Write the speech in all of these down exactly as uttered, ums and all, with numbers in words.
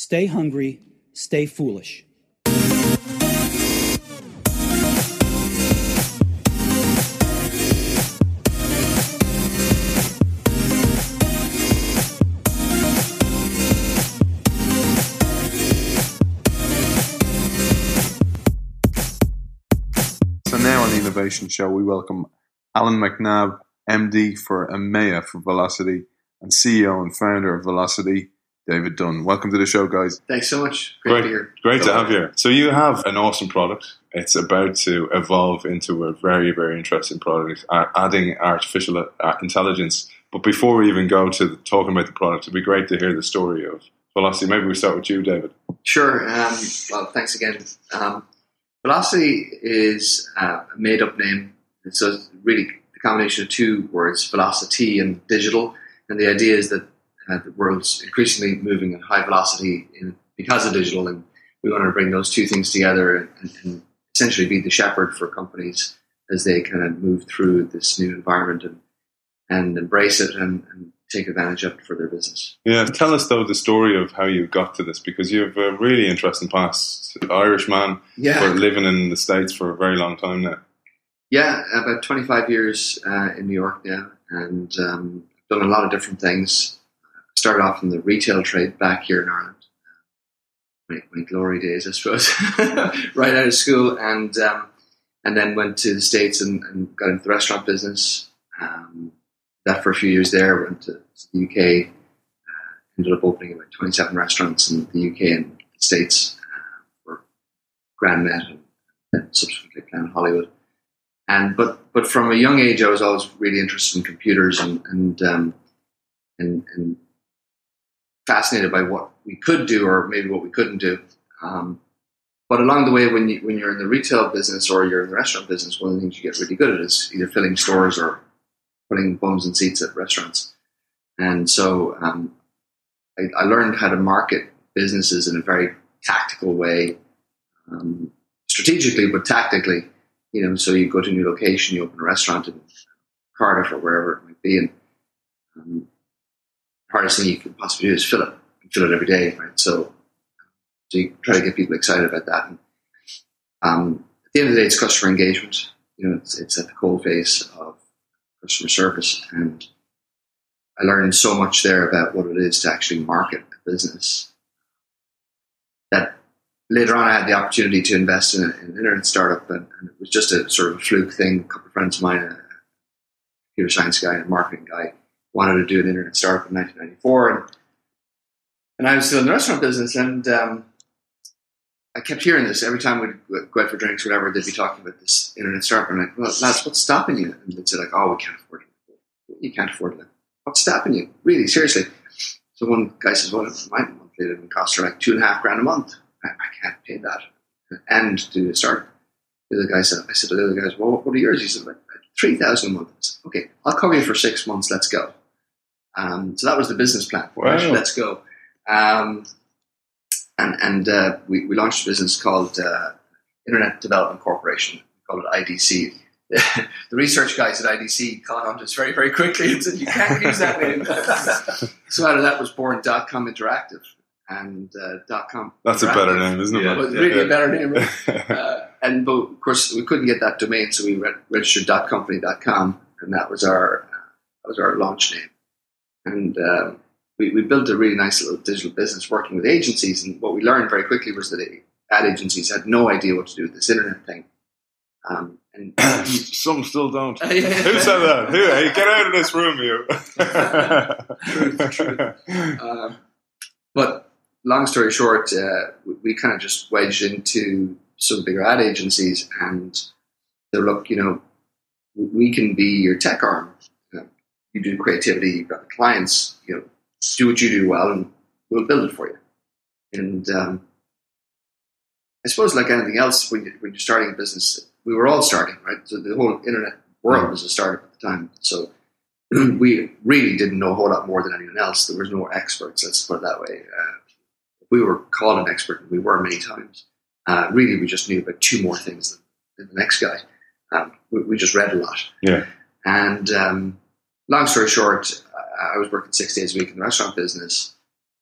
Stay hungry, stay foolish. So now on the Innovation Show, we welcome Alan McNabb, M D for EMEA for Velocity, and C E O and founder of Velocity, David Dunn. Welcome to the show, guys. Thanks so much. Great, Great to hear. Great to have you here. So you have an awesome product. It's about to evolve into a very, very interesting product, uh, adding artificial uh, intelligence. But before we even go to the, talking about the product, it'd be great to hear the story of Velocity. Maybe we start with you, David. Sure. Um, well, thanks again. Um, Velocity is uh, a made-up name. So it's really the combination of two words, velocity and digital. And the idea is that uh, the world's increasingly moving at high velocity in, because of digital, and we want to bring those two things together and, and essentially be the shepherd for companies as they kind of move through this new environment and, and embrace it and, and take advantage of it for their business. Yeah, tell us though the story of how you got to this, because you have a really interesting past. Irish man, yeah, for living in the States for a very long time now. Yeah, about twenty-five years uh, in New York now, and um, done a lot of different things. Started off in the retail trade back here in Ireland, my, my glory days, I suppose, right out of school, and um, and then went to the States and, and got into the restaurant business. Um, that for a few years there, went to the U K, uh, ended up opening about twenty-seven restaurants in the U K and the States uh, for Grand Met and then subsequently Planet Hollywood. And but but from a young age, I was always really interested in computers and and um, and, and fascinated by what we could do or maybe what we couldn't do. Um, but along the way, when you when you're in the retail business or you're in the restaurant business, one of the things you get really good at is either filling stores or putting bums in seats at restaurants. And so um, I, I learned how to market businesses in a very tactical way, um, strategically but tactically. You know, so you go to a new location, you open a restaurant in Cardiff or wherever it might be, and um, the hardest thing you could possibly do is fill it, and fill it every day, right? So, so you try to get people excited about that. And um, at the end of the day, it's customer engagement. You know, it's, it's at the coal face of customer service, and I learned so much there about what it is to actually market a business that. Later on, I had the opportunity to invest in, a, in an internet startup, and, and it was just a sort of a fluke thing. A couple of friends of mine, a computer science guy and a marketing guy, wanted to do an internet startup in nineteen ninety-four, and, and I was still in the restaurant business, and um, I kept hearing this every time we'd go out for drinks, whatever. They'd be talking about this internet startup, and I'm like, "Well, lads, what's stopping you?" And they'd say, "Like, oh, we can't afford it. You can't afford it. What's stopping you? Really, seriously?" So one guy says, "Well, my monthly living costs are like two and a half grand a month. I, I can't pay that and do a start." The other guy said, I said to the other guys, "Well, what are yours?" He said, "Like three thousand a month." I said, "Okay, I'll cover you for six months. Let's go." Um, so that was the business plan. Wow. Right? Let's go. Um, and and uh, we, we launched a business called uh, Internet Development Corporation. We called it I D C. The research guys at I D C caught on to us very, very quickly and said, "You can't use that name." So out of that was born Dot Com Interactive. And uh, dot com. That's a better name, isn't it? Yeah, it was really yeah. a better name. Right? uh, and but of course we couldn't get that domain, so we re- registered dot company dot com, and that was our uh, that was our launch name. And uh, we, we built a really nice little digital business working with agencies. And what we learned very quickly was that ad agencies had no idea what to do with this internet thing. Um, and some still don't. Who said that? Who? Hey, get out of this room, you. Truth, truth. Um, but long story short, uh, we, we kind of just wedged into some bigger ad agencies and said, "Look, you know, we can be your tech arm. You know, you do creativity, you've got the clients, you know, do what you do well and we'll build it for you." And um, I suppose like anything else, when, you, when you're starting a business, we were all starting, right? So the whole internet world was a startup at the time. So we really didn't know a whole lot more than anyone else. There was no experts, let's put it that way. Uh, we were called an expert, and we were many times. Uh, really, we just knew about two more things than, than the next guy. Um, we, we just read a lot. Yeah. And um, long story short, I was working six days a week in the restaurant business.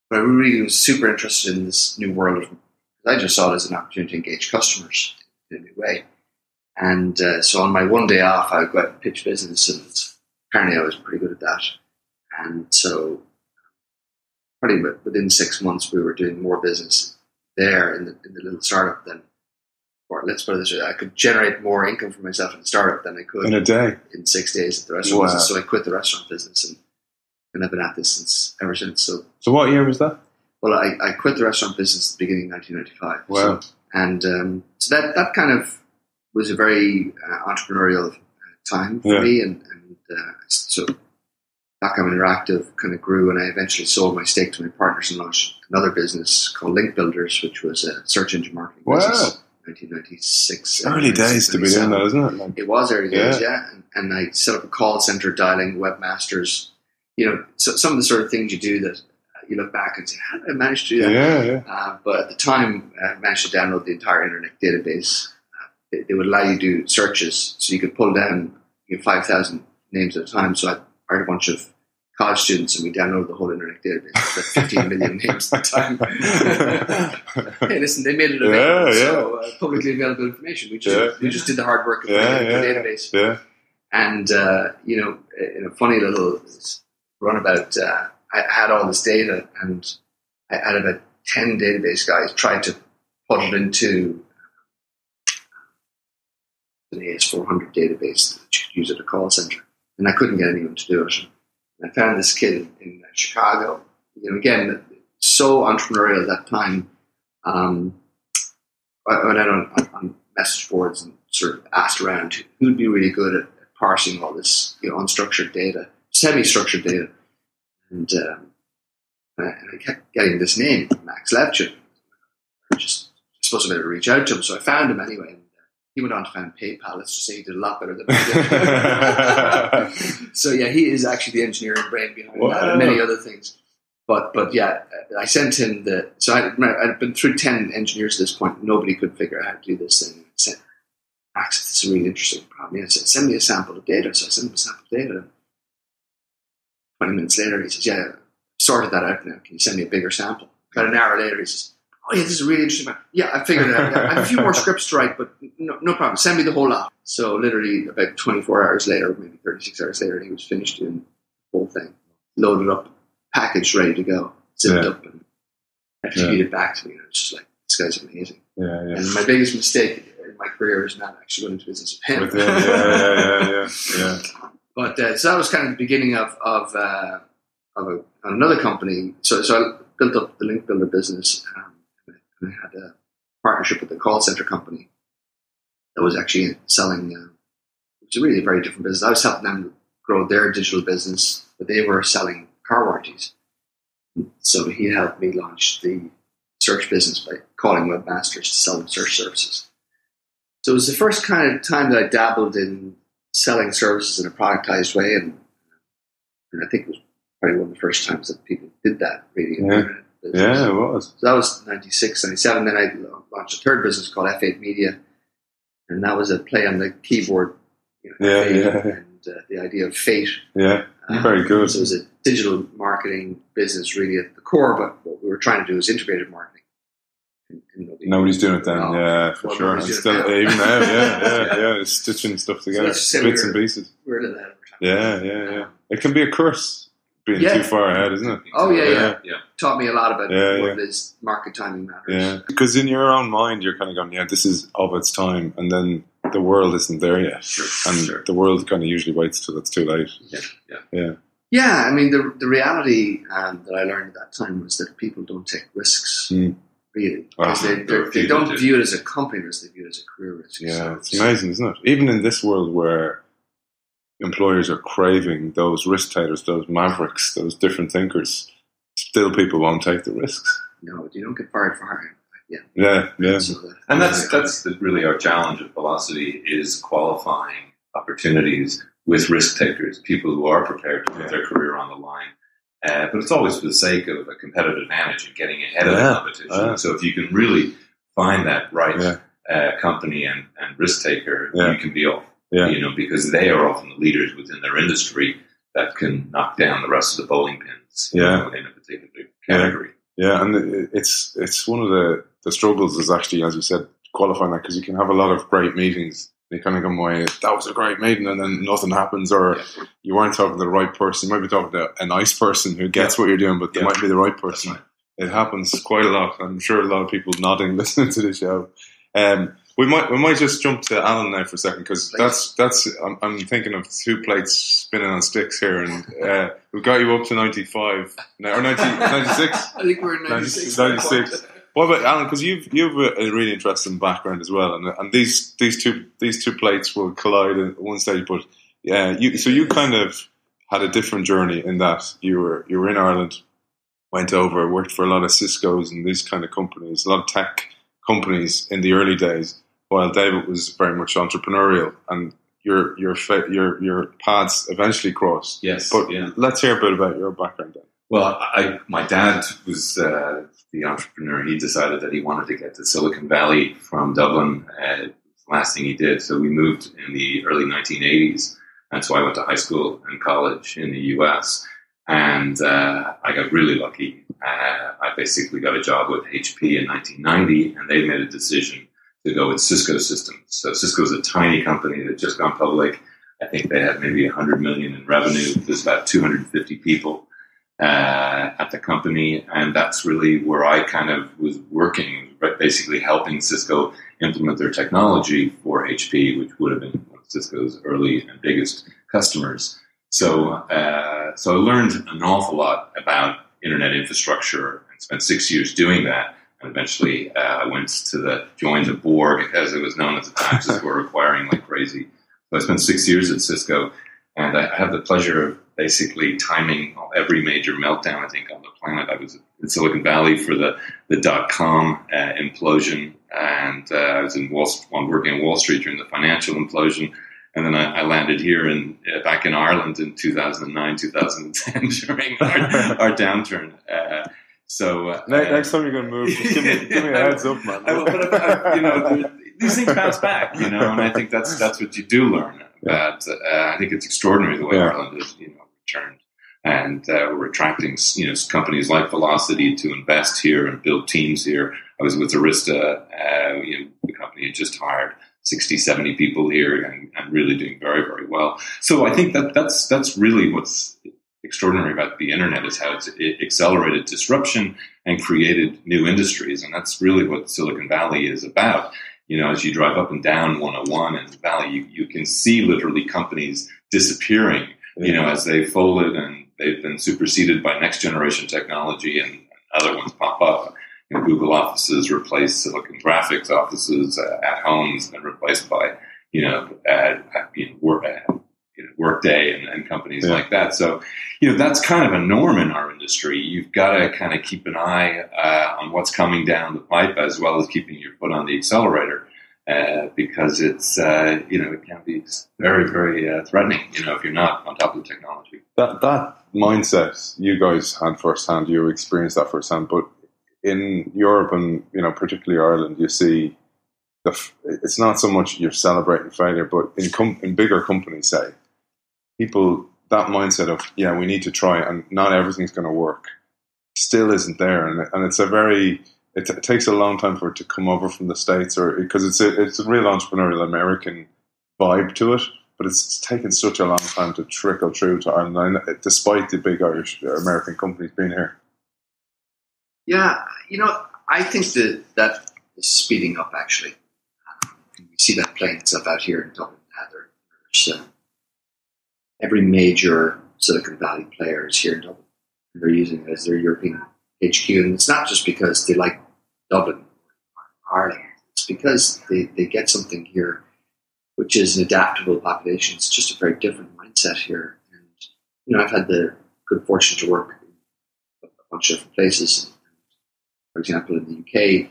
but I really was super interested in this new world of. I just saw it as an opportunity to engage customers in a new way. And uh, so on my one day off, I would go out and pitch business, and apparently I was pretty good at that. And so probably within six months, we were doing more business there in the, in the little startup than, or let's put it this way, I could generate more income for myself in the startup than I could in a day, in six days at the restaurant wow. business. So I quit the restaurant business, and, and I've been at this since ever since. So, so what year was that? Well, I, I quit the restaurant business at the beginning of nineteen ninety-five. Wow. So, and um, so that, that kind of was a very uh, entrepreneurial time for yeah. me. And, and uh, so Dotcom Interactive kind of grew, and I eventually sold my stake to my partners and launched another business called Link Builders, which was a search engine marketing wow. business. nineteen ninety-six. Early days to be doing that, isn't it? Like, it was early days, yeah. yeah. And, and I set up a call center dialing webmasters. You know, so, some of the sort of things you do that you look back and say, how did I manage to do that? Yeah, yeah. Uh, but at the time, I managed to download the entire internet database. Uh, it, it would allow you to do searches, so you could pull down you know, five thousand names at a time. So I hired a bunch of college students, and we downloaded the whole internet database. About fifteen million names at the time. Hey, listen, they made it available, yeah, yeah. so uh, publicly available information. We just yeah. we just did the hard work of yeah, creating yeah. the database. Yeah. And uh, you know, in a funny little runabout, uh, I had all this data, and I had about ten database guys tried to put it into an A S four hundred database that you could use at a call center, and I couldn't get anyone to do it. And I found this kid in, in Chicago. You know, again, so entrepreneurial at that time. Um, I went out on, on message boards and sort of asked around who'd be really good at parsing all this, you know, unstructured data, semi-structured data. And, um, and I kept getting this name, Max Levchin. I just supposed to be able to reach out to him, so I found him anyway. And uh, he went on to found PayPal. Let's just say he did a lot better than I did. So yeah, he is actually the engineering brain behind wow. that and many other things. But but yeah, I sent him the. So I I'd been through ten engineers at this point. Nobody could figure out how to do this thing. I said, Max, this is a really interesting problem. I said, send me a sample of data. So I sent him a sample of data. Twenty minutes later, he says, yeah, sorted that out now. Can you send me a bigger sample? About an hour later, he says, oh yeah, this is a really interesting one. Yeah, I figured it out. I have a few more scripts to write, but no, no problem. Send me the whole lot. So literally about twenty-four hours later, maybe thirty-six hours later, he was finished doing the whole thing, loaded up, packaged, ready to go, zipped yeah. up, and actually yeah. it back to me. And I was just like, this guy's amazing. Yeah, yeah. And my biggest mistake in my career is not actually going into business with him. With him. Yeah, yeah, yeah, yeah, yeah. But uh, so that was kind of the beginning of of, uh, of a, another company. So so I built up the Link Builder business, um, and I had a partnership with a call center company that was actually selling. Uh, it was really a very different business. I was helping them grow their digital business, but they were selling car warranties. So he helped me launch the search business by calling webmasters to sell them search services. So it was the first kind of time that I dabbled in selling services in a productized way, and, and I think it was probably one of the first times that people did that, really. Yeah, yeah it was. So that was ninety-six, ninety-seven. Then I launched a third business called F eight Media, and that was a play on the keyboard, you know, yeah, F eight yeah. and uh, the idea of fate. Yeah, um, very good. So it was a digital marketing business really at the core, but what we were trying to do is integrated marketing. And, and nobody nobody's doing it then, no. yeah, for well, sure. And still, now. even now, yeah, yeah, yeah, it's stitching stuff together, so bits we and pieces. We're in that. Yeah, yeah, yeah. It can be a curse being yeah. too far ahead, isn't it? Oh yeah, yeah. yeah. yeah. Taught me a lot about yeah, what yeah. it is. Market timing matters. Yeah, because in your own mind, you're kind of going, "Yeah, this is of its time," and then the world isn't there yet, sure, and sure. the world kind of usually waits till it's too late. Yeah, yeah, yeah. Yeah, I mean, the the reality um, that I learned at that time was that people don't take risks. Mm. Really, because wow. they, they, they don't view it as a company risk; they view it as a career risk. Yeah, so it's amazing, isn't it? Even in this world where employers are craving those risk takers, those mavericks, those different thinkers, still people won't take the risks. No, you don't get fired for hiring. Yeah, yeah, yeah. So the, and that's that's the, really our challenge at Velocity is qualifying opportunities with risk takers, people who are prepared to put yeah. their career on the line. Uh, but it's always for the sake of a competitive advantage and getting ahead of yeah. the competition. Yeah. So if you can really find that right yeah. uh, company and, and risk taker, yeah. you can be off. Yeah. You know, because they are often the leaders within their industry. that can knock down the rest of the bowling pins, you Yeah. know, in a particular category. Yeah, and it- it's it's one of the, the struggles is actually, as you said, qualifying that, because you can have a lot of great meetings. They kind of come away, that was a great meeting, and then nothing happens, or Yeah. you weren't talking to the right person. You might be talking to a nice person who gets Yeah. what you're doing, but they Yeah. might be the right person. That's right. It happens quite a lot. I'm sure a lot of people nodding listening to the show. Um, we might we might just jump to Alan now for a second, because that's that's I'm, I'm thinking of two plates spinning on sticks here, and uh, we've got you up to ninety-five now, or ninety, ninety-six. I think we're in ninety-six. ninety-six. What about Alan? Because you've you've a, a really interesting background as well, and and these these two these two plates will collide at one stage. But yeah, you so you kind of had a different journey in that you were you were in Ireland, went over, worked for a lot of Cisco's and these kind of companies, a lot of tech companies in the early days, while David was very much entrepreneurial, and your your fa- your your paths eventually crossed. Yes. But yeah. let's hear a bit about your background then. Well, I, my dad was uh, the entrepreneur. He decided that he wanted to get to Silicon Valley from Dublin. Uh, the last thing he did. So we moved in the early nineteen eighties. And so I went to high school and college in the U S. And uh, I got really lucky. Uh, I basically got a job with H P in nineteen ninety, and they made a decision to go with Cisco Systems. So Cisco's a tiny company that had just gone public. I think they had maybe one hundred million in revenue. There's about two hundred fifty people uh, at the company, and that's really where I kind of was working, basically helping Cisco implement their technology for H P, which would have been one of Cisco's early and biggest customers. So, uh, so I learned an awful lot about internet infrastructure and spent six years doing that. And eventually, uh, I went to the joined the Borg, as it was known at the time. Cisco were acquiring like crazy. So I spent six years at Cisco, and I have the pleasure of basically timing every major meltdown, I think, on the planet. I was in Silicon Valley for the, the dot-com uh, implosion, and uh, I was in Wall, working in Wall Street during the financial implosion. And then I, I landed here in uh, back in Ireland in two thousand nine, two thousand ten during our, our downturn. Uh, so uh, next, next time you're going to move, just give me, give me a heads up, man. I will, but I, you know, these things bounce back, you know, and I think that's that's what you do learn. But uh, I think it's extraordinary the way yeah. Ireland is, you know, returned, and uh, we're attracting, you know, companies like Velocity to invest here and build teams here. I was with Arista, uh, you know, the company had just hired sixty, seventy people here, and, and really doing very, very well. So I think that that's that's really what's extraordinary about the internet, is how it's it accelerated disruption and created new industries, and that's really what Silicon Valley is about. You know, as you drive up and down one oh one in the valley, you, you can see literally companies disappearing, you know, as they folded and they've been superseded by next generation technology, and other ones pop up. You know, Google offices replace Silicon Graphics offices uh, at homes, and replaced by, you know, uh, you know, work, uh, you know, Workday and, and companies yeah. like that. So, you know, that's kind of a norm in our industry. You've got to kind of keep an eye uh, on what's coming down the pipe, as well as keeping your foot on the accelerator, uh, because it's, uh, you know, it can be very, very uh, threatening, you know, if you're not on top of the technology. That, that mindset you guys had firsthand, you experienced that firsthand, but in Europe and, you know, particularly Ireland, you see the, it's not so much you're celebrating failure, but in com- in bigger companies, say, people, that mindset of, yeah, we need to try and not everything's going to work, still isn't there. And, and it's a very, it, it takes a long time for it to come over from the States, or because it's a, it's a real entrepreneurial American vibe to it, but it's taken such a long time to trickle through to Ireland, despite the big Irish American companies being here. Yeah, you know, I think that that is speeding up, actually. Um, we see that playing itself out here in Dublin. There's uh, every major Silicon Valley player is here in Dublin, and they're using it as their European H Q. And it's not just because they like Dublin or Ireland. It's because they, they get something here, which is an adaptable population. It's just a very different mindset here. And, you know, I've had the good fortune to work in a bunch of different places. For example, in the U K,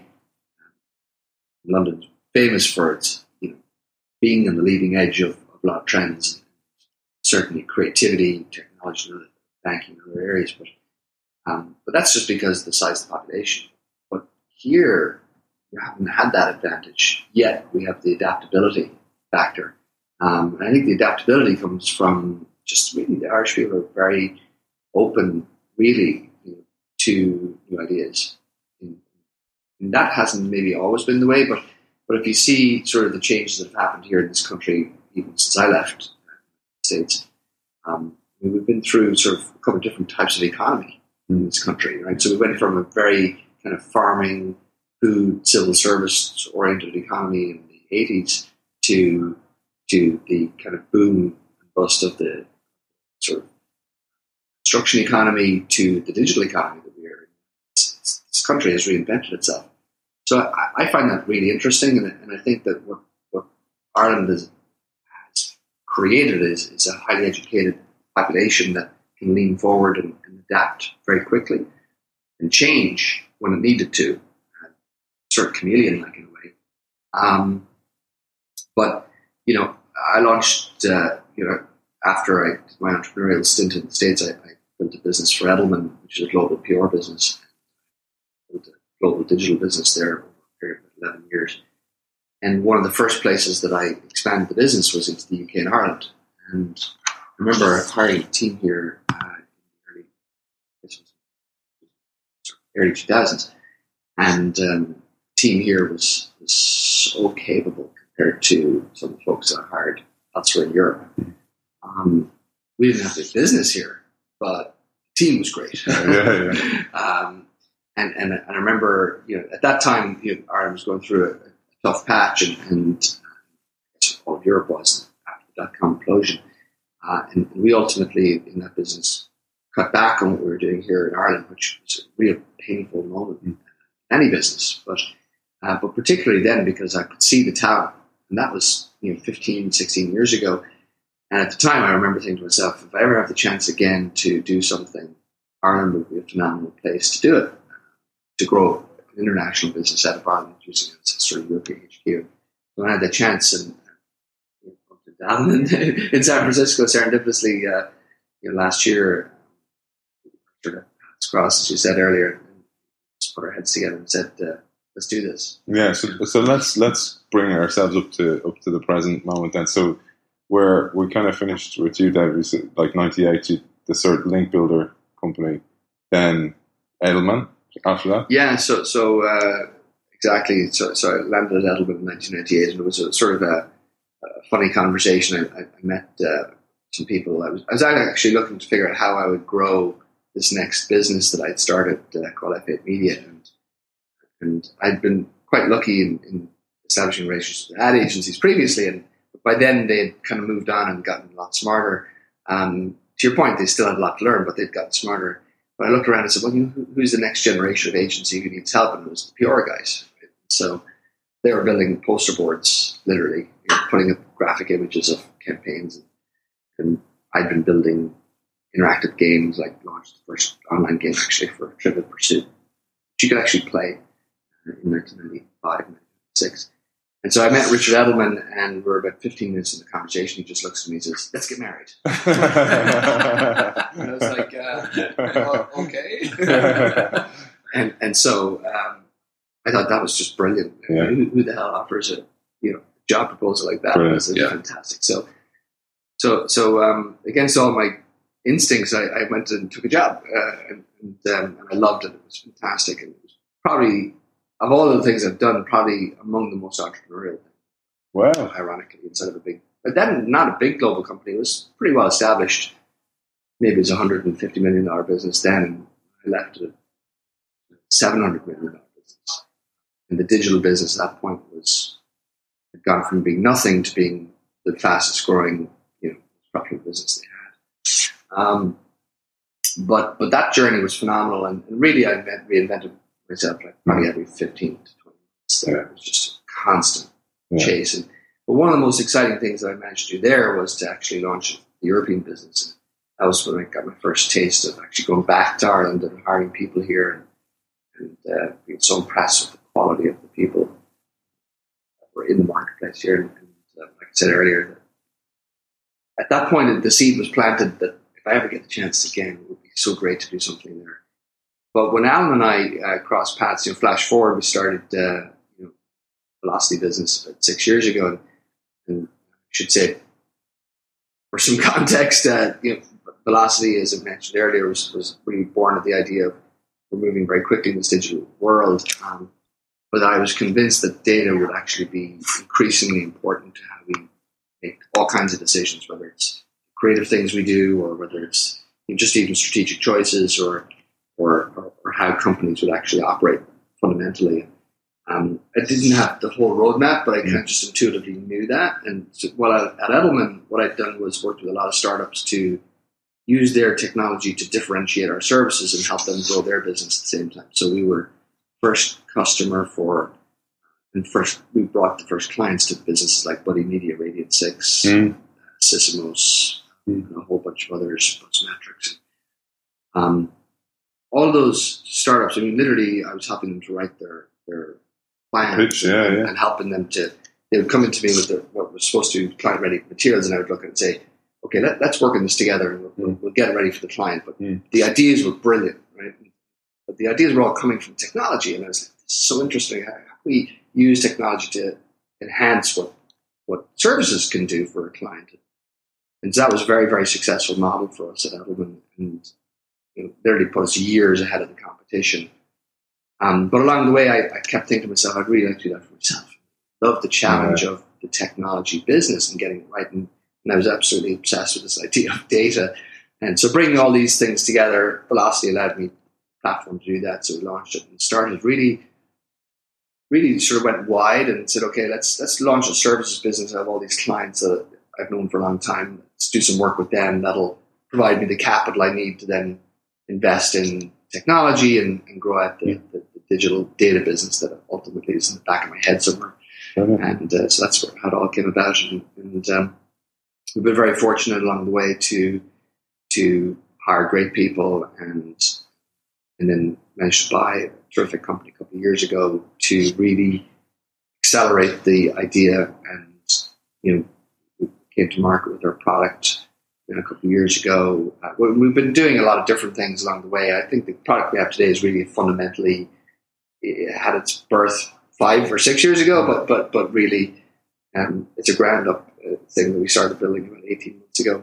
London's famous for its, you know, being on the leading edge of, of a lot of trends, certainly creativity, technology, banking, and other areas. But um, but that's just because of the size of the population. But here, we haven't had that advantage yet. We have the adaptability factor. Um, and I think the adaptability comes from just really the Irish people are very open, really, you know, to new ideas. And, and that hasn't maybe always been the way, but but if you see sort of the changes that have happened here in this country, even since I left the States, um, we've been through sort of a couple of different types of economy in this country, right? So we went from a very kind of farming, food, civil service oriented economy in the eighties to to the kind of boom and bust of the sort of construction economy to the digital economy that we are in. This, this country has reinvented itself. So I, I find that really interesting, and, and I think that what, what Ireland has, has created is, is a highly educated population that can lean forward and, and adapt very quickly and change when it needed to, uh, sort of chameleon-like in a way. Um, but, you know, I launched, uh, you know, after I did my entrepreneurial stint in the States, I, I built a business for Edelman, which is a global P R business. I built a global digital business there over a period of eleven years. And one of the first places that I expanded the business was into the U K and Ireland. And I remember hiring a team here uh, in the early, this was early two thousands. And um, the team here was, was so capable compared to some of the folks that I hired elsewhere in Europe. Um, we didn't have the business here, but the team was great. Yeah, yeah. um, and, and, and I remember, you know, at that time, you know, Ireland was going through a, a tough patch, and, and uh, all of Europe was after the dot-com implosion. Uh, and, and we ultimately, in that business, cut back on what we were doing here in Ireland, which was a real painful moment in any business, but uh, but particularly then because I could see the talent, and that was, you know, fifteen, sixteen years ago. And at the time, I remember thinking to myself, if I ever have the chance again to do something, Ireland would be a phenomenal place to do it, to grow an international business out of Ireland using it as a sort of European H Q. So when I had the chance, and you know, down in, in San Francisco, serendipitously, uh, you know, last year, sort of paths crossed, as you said earlier, and just put our heads together and said, uh, let's do this. Yeah, so so let's let's bring ourselves up to up to the present moment then. So where we kind of finished with you, David, like ninety-eight, you, the sort of link builder company, then Edelman after that. Yeah, so so uh, exactly. So, so I landed at Edelman in nineteen ninety-eight, and it was a sort of a, a funny conversation. I, I, I met uh, some people. I was, I was actually looking to figure out how I would grow this next business that I'd started uh, called F eight Media, and and I'd been quite lucky in, in establishing relationships with ad agencies previously, and by then they'd kind of moved on and gotten a lot smarter. Um, to your point, they still had a lot to learn, but they'd gotten smarter. But I looked around and said, well, you know, who, who's the next generation of agency who needs help? And it was the P R guys. Right? So they were building poster boards, literally, you know, putting up graphic images of campaigns. And, and I'd been building interactive games, like launched the first online game actually for Trivial Pursuit, which you could actually play in nineteen ninety-five, nineteen ninety-six. And so I met Richard Edelman, and we're about fifteen minutes in the conversation. He just looks at me and says, let's get married. And I was like, uh, oh, okay. and and so um, I thought that was just brilliant. Yeah. Who, who the hell offers a you know job proposal like that? It was yeah. fantastic. So so so um, against all my instincts, I, I went and took a job, uh, and, and, um, and I loved it. It was fantastic, and it was probably, of all the things I've done, probably among the most entrepreneurial things. Wow. Ironically, instead of a big, but then not a big global company. It was pretty well established. Maybe it was a one hundred fifty million dollars business then, and I left it a seven hundred million dollars business. And the digital business at that point was, had gone from being nothing to being the fastest growing, you know, profitable business they had. Um, but but that journey was phenomenal, and, and really I met, reinvented myself like probably every fifteen to twenty months. There. It was just a constant yeah. chase. And, but one of the most exciting things that I managed to do there was to actually launch the European business. And that was when I got my first taste of actually going back to Ireland and hiring people here, and, and uh, being so impressed with the quality of the people that were in the marketplace here. And, and uh, like I said earlier, that at that point the seed was planted that if I ever get the chance again, it would be so great to do something there. But when Alan and I uh, crossed paths, you know, flash forward, we started, uh, you know, Velocity business about six years ago, and, and I should say, for some context, uh, you know, Velocity, as I mentioned earlier, was, was really born of the idea of we're moving very quickly in this digital world. Um, but I was convinced that data would actually be increasingly important to how we make all kinds of decisions, whether it's creative things we do or whether it's you know, just even strategic choices or, or, or, or how companies would actually operate fundamentally. Um, I didn't have the whole roadmap, but I kind of just intuitively knew that. And so, well, at, at Edelman, what I'd done was worked with a lot of startups to use their technology to differentiate our services and help them grow their business at the same time. So we were first customer for, and first we brought the first clients to businesses like Buddy Media, Radiant Six, mm. Sysomos, mm. and a whole bunch of others, Metrics. Um, all those startups, I mean, literally, I was helping them to write their their plans Pitch, yeah, and, yeah. and helping them to. They would come into me with their, what was supposed to be client-ready materials, and I would look at it and say, okay, let, let's work on this together and we'll, mm. we'll get it ready for the client. But mm. the ideas were brilliant, right? But the ideas were all coming from technology. And I was like, this is so interesting. How, how can we use technology to enhance what, what services can do for a client? And so that was a very, very successful model for us at Edelman and you know, literally put us years ahead of the competition. Um, but along the way, I, I kept thinking to myself, I'd really like to do that for myself. Love the challenge yeah. of the technology business and getting it right. And And I was absolutely obsessed with this idea of data. And so bringing all these things together, Velocity allowed me a platform to do that. So we launched it and started really, really sort of went wide and said, okay, let's let's launch a services business. I have all these clients that I've known for a long time. Let's do some work with them. That'll provide me the capital I need to then invest in technology and, and grow out the, yeah. the, the digital data business that ultimately is in the back of my head somewhere. Mm-hmm. And uh, so that's how it all came about. And, and um, we've been very fortunate along the way to to hire great people and and then managed to buy a terrific company a couple of years ago to really accelerate the idea. And you know, we came to market with our product you know, a couple of years ago. Uh, we've been doing a lot of different things along the way. I think the product we have today is really fundamentally it had its birth five or six years ago, but but but really, um, it's a ground up thing that we started building about eighteen months ago.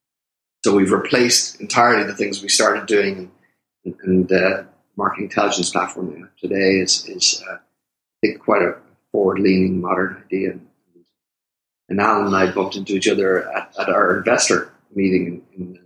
So we've replaced entirely the things we started doing, and, and uh, marketing intelligence platform we have today is, is uh, I think, quite a forward-leaning, modern idea. And, and Alan and I bumped into each other at, at our investor meeting in, in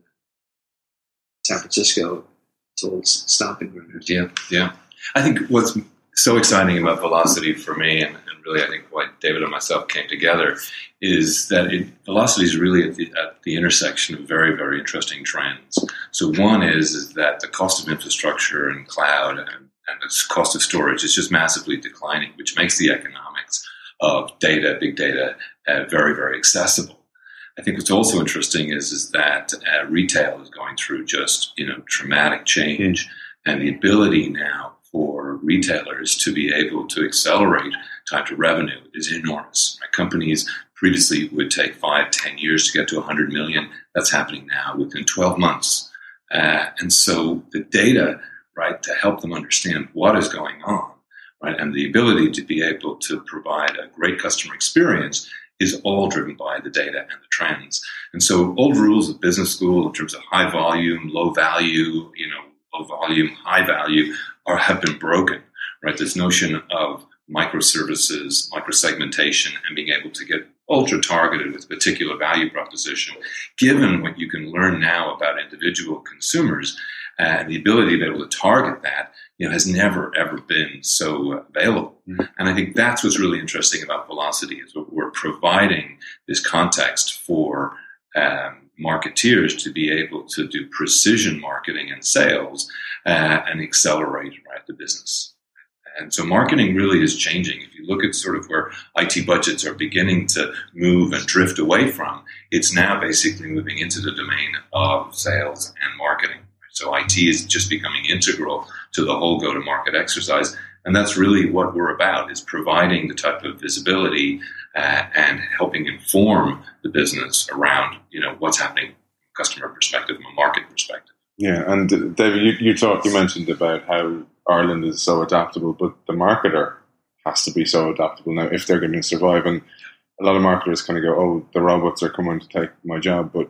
San Francisco. It's old stomping ground. Yeah, yeah. I think what's so exciting about Velocity for me, and, and really I think why David and myself came together, is that it, Velocity is really at the, at the intersection of very, very interesting trends. So one is, is that the cost of infrastructure and cloud and, and the cost of storage is just massively declining, which makes the economics of data, big data, uh, very, very accessible. I think what's also interesting is, is that uh, retail is going through just, you know, traumatic change, and the ability now for retailers to be able to accelerate time to revenue is enormous. Right? Companies previously would take five, ten years to get to one hundred million. That's happening now within twelve months. Uh, and so the data, right, to help them understand what is going on, right, and the ability to be able to provide a great customer experience is all driven by the data and the trends. And so old rules of business school in terms of high volume, low value, you know, low volume, high value are have been broken, right? This notion of microservices, microsegmentation, and being able to get ultra targeted with a particular value proposition, given what you can learn now about individual consumers, and uh, the ability to be able to target that, you know, has never ever been so available. Mm-hmm. And I think that's what's really interesting about Velocity is we're providing this context for um, marketeers to be able to do precision marketing and sales uh, and accelerate right the business. And so marketing really is changing. If you look at sort of where I T budgets are beginning to move and drift away from, it's now basically moving into the domain of sales and marketing. So I T is just becoming integral to the whole go-to-market exercise. And that's really what we're about, is providing the type of visibility uh, and helping inform the business around, you know, what's happening from a customer perspective, from a market perspective. Yeah, and uh, David, you, you talked, you mentioned about how Ireland is so adaptable, but the marketer has to be so adaptable now if they're going to survive. And a lot of marketers kind of go, oh, the robots are coming to take my job. But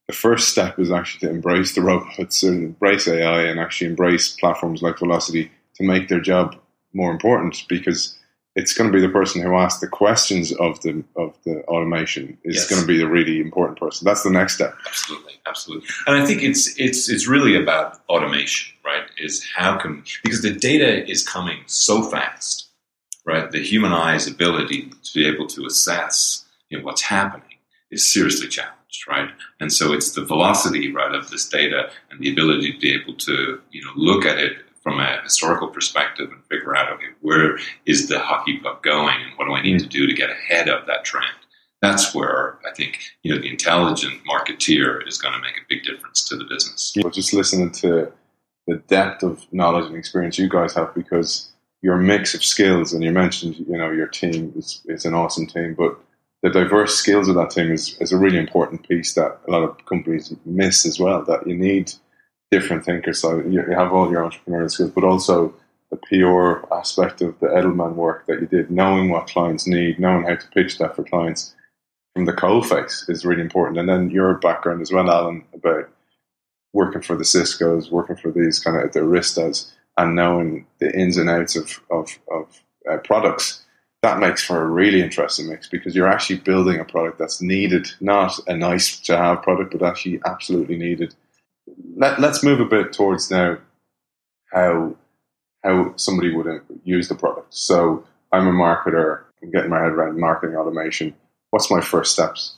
the first step is actually to embrace the robots and embrace A I and actually embrace platforms like Velocity to make their job more important, because it's going to be the person who asks the questions of the of the automation is Yes. going to be the really important person. That's the next step. Absolutely, absolutely. And I think it's it's it's really about automation, right? Is how can, because the data is coming so fast, right? The human eye's ability to be able to assess, you know, what's happening is seriously challenged, right? And so it's the velocity, right, of this data and the ability to be able to, you know, look at it from a historical perspective and figure out, okay, where is the hockey puck going and what do I need to do to get ahead of that trend? That's where I think, you know, the intelligent marketeer is going to make a big difference to the business. But just listening to the depth of knowledge and experience you guys have, because your mix of skills, and you mentioned, you know, your team is, is an awesome team, but the diverse skills of that team is, is a really important piece that a lot of companies miss as well, that you need different thinkers. So you have all your entrepreneurial skills, but also the P R aspect of the Edelman work that you did, knowing what clients need, knowing how to pitch that for clients from the coalface is really important. And then your background as well, Alan, about working for the Ciscos, working for these kind of the Aristas, and knowing the ins and outs of, of, of uh, products, that makes for a really interesting mix, because you're actually building a product that's needed, not a nice to have product, but actually absolutely needed. Let, let's move a bit towards now how how somebody would use the product. So I'm a marketer. I'm getting my head around marketing automation. What's my first steps?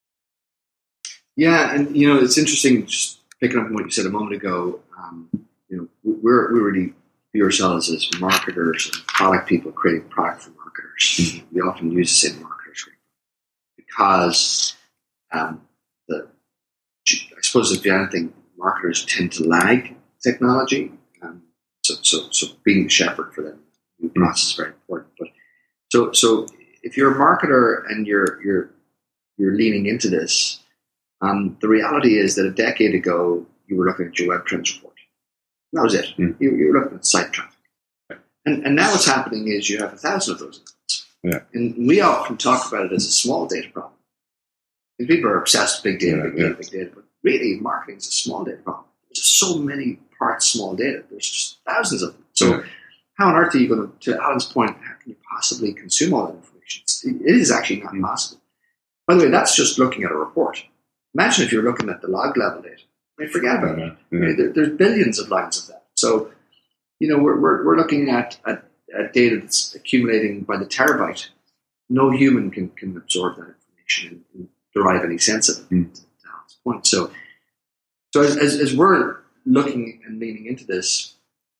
Yeah, and you know, it's interesting. Just picking up on what you said a moment ago. Um, you know, we're we really view ourselves as marketers and product people creating product for marketers. Mm-hmm. We often use the same marketers because um, the I suppose if anything, marketers tend to lag technology. Um, so, so, so being the shepherd for them, the process is very important. But so, so if you're a marketer and you're you're you're leaning into this, um, the reality is that a decade ago you were looking at your web trends report. And that was it. Mm. You, you were looking at site traffic, and and now what's happening is you have a thousand of those inputs. Yeah. And we often talk about it as a small data problem. And people are obsessed with big data, yeah, big yeah. data, big data, but really, marketing is a small data problem. There's just so many parts, small data. There's just thousands of them. So, yeah. how on earth are you going to, to Alan's point, how can you possibly consume all that information? It's, it is actually not mm. possible. By the way, that's just looking at a report. Imagine if you're looking at the log level data. I mean, forget about yeah. it. Yeah. I mean, there, there's billions of lines of that. So, you know, we're we're, we're looking at, at, at data that's accumulating by the terabyte. No human can, can absorb that information and, and derive any sense of it. Mm. To Alan's point. So, so as, as as we're looking and leaning into this,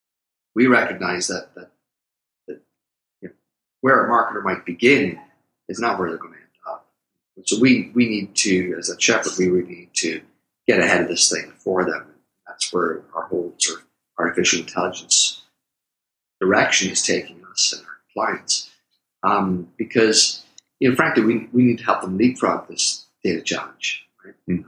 we recognize that that, that you know, where a marketer might begin is not where they're going to end up. So we we need to, as a shepherd, we really need to get ahead of this thing for them. That's where our whole sort of artificial intelligence direction is taking us and our clients. Um, because, you know, frankly, we we need to help them leapfrog this data challenge. Right? Mm.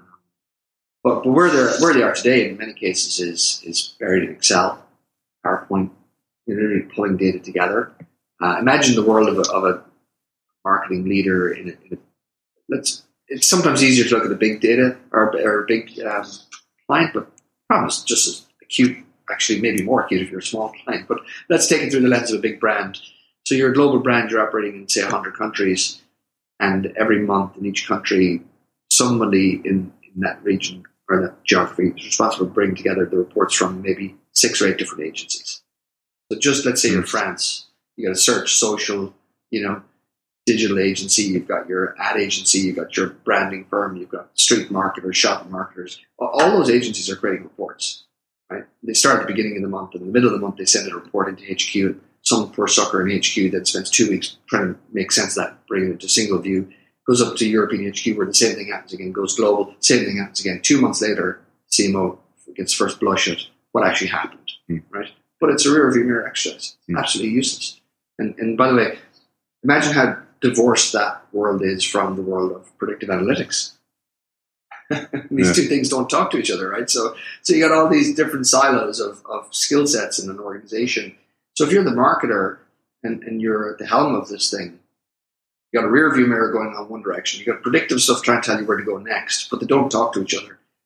But, but where they where they are today, in many cases, is is buried in Excel, PowerPoint, you know, really pulling data together. Uh, imagine the world of a, of a marketing leader in a, in a let's. It's sometimes easier to look at a big data or, or a big um, client, but the problem is just as acute, actually maybe more acute if you're a small client. But let's take it through the lens of a big brand. So you're a global brand, you're operating in, say, one hundred countries, and every month in each country, somebody in, in that region or that geography is responsible for bringing together the reports from maybe six or eight different agencies. So just let's say you're France, you got a search, social, you know, digital agency, you've got your ad agency, you've got your branding firm, you've got street marketers, shopping marketers. All those agencies are creating reports, right? They start at the beginning of the month, and in the middle of the month, they send a report into H Q. Some poor sucker in H Q that spends two weeks trying to make sense of that, bringing it to single view, goes up to European H Q where the same thing happens again, goes global, same thing happens again. Two months later, C M O gets first blush at what actually happened, mm. right? But it's a rear view mirror exercise, mm. absolutely useless. And, and by the way, imagine how divorced that world is from the world of predictive analytics. These yeah. two things don't talk to each other, right? So, so you got all these different silos of, of skill sets in an organization. So if you're the marketer and, and you're at the helm of this thing, you got a rear view mirror going on one direction. You got predictive stuff trying to tell you where to go next, but they don't talk to each other.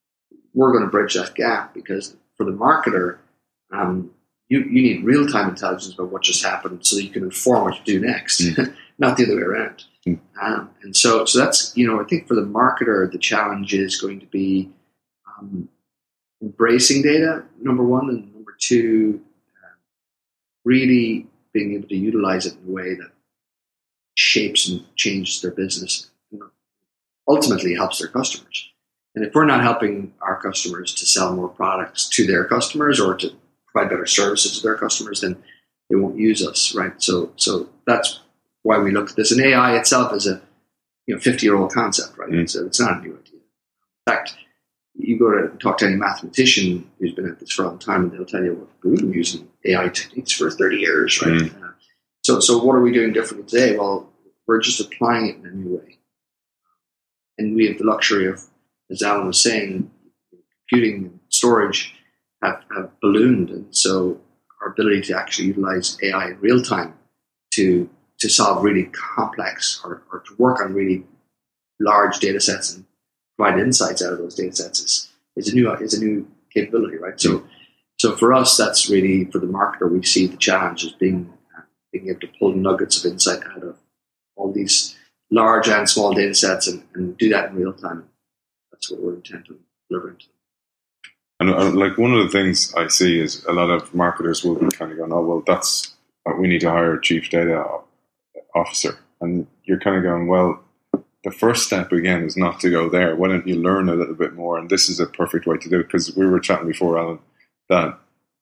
we're going to bridge that gap, because for the marketer, um, you, you need real-time intelligence about what just happened so that you can inform what to do next, mm. not the other way around. Mm. Um, and so, so that's, you know, I think for the marketer, the challenge is going to be um, embracing data, number one, and number two, uh, really being able to utilize it in a way that shapes and changes their business, and ultimately helps their customers. And if we're not helping our customers to sell more products to their customers or to provide better services to their customers, then they won't use us, right? So, so that's why we look at this. And A I itself is a you know fifty-year-old concept, right? Mm. So it's not a new idea. In fact, you go to talk to any mathematician who's been at this for a long time, and they'll tell you, well, we've been using A I techniques for thirty years, right? Mm. Uh, so, so what are we doing differently today? Well, we're just applying it in a new way. And we have the luxury of, as Alan was saying, computing and storage have, have ballooned. And so our ability to actually utilize A I in real time to to solve really complex or, or to work on really large data sets and provide insights out of those data sets is, is a new is a new capability, right? So so for us, that's really, for the marketer, we see the challenge as being uh, being able to pull nuggets of insight out of all these large and small data sets and, and do that in real time. That's what we're intent on delivering to them. And uh, like one of the things I see is a lot of marketers will be kind of going, oh, well, that's, uh, we need to hire a chief data officer. And you're kind of going, well, the first step again is not to go there. Why don't you learn a little bit more? And this is a perfect way to do it, because we were chatting before, Alan, that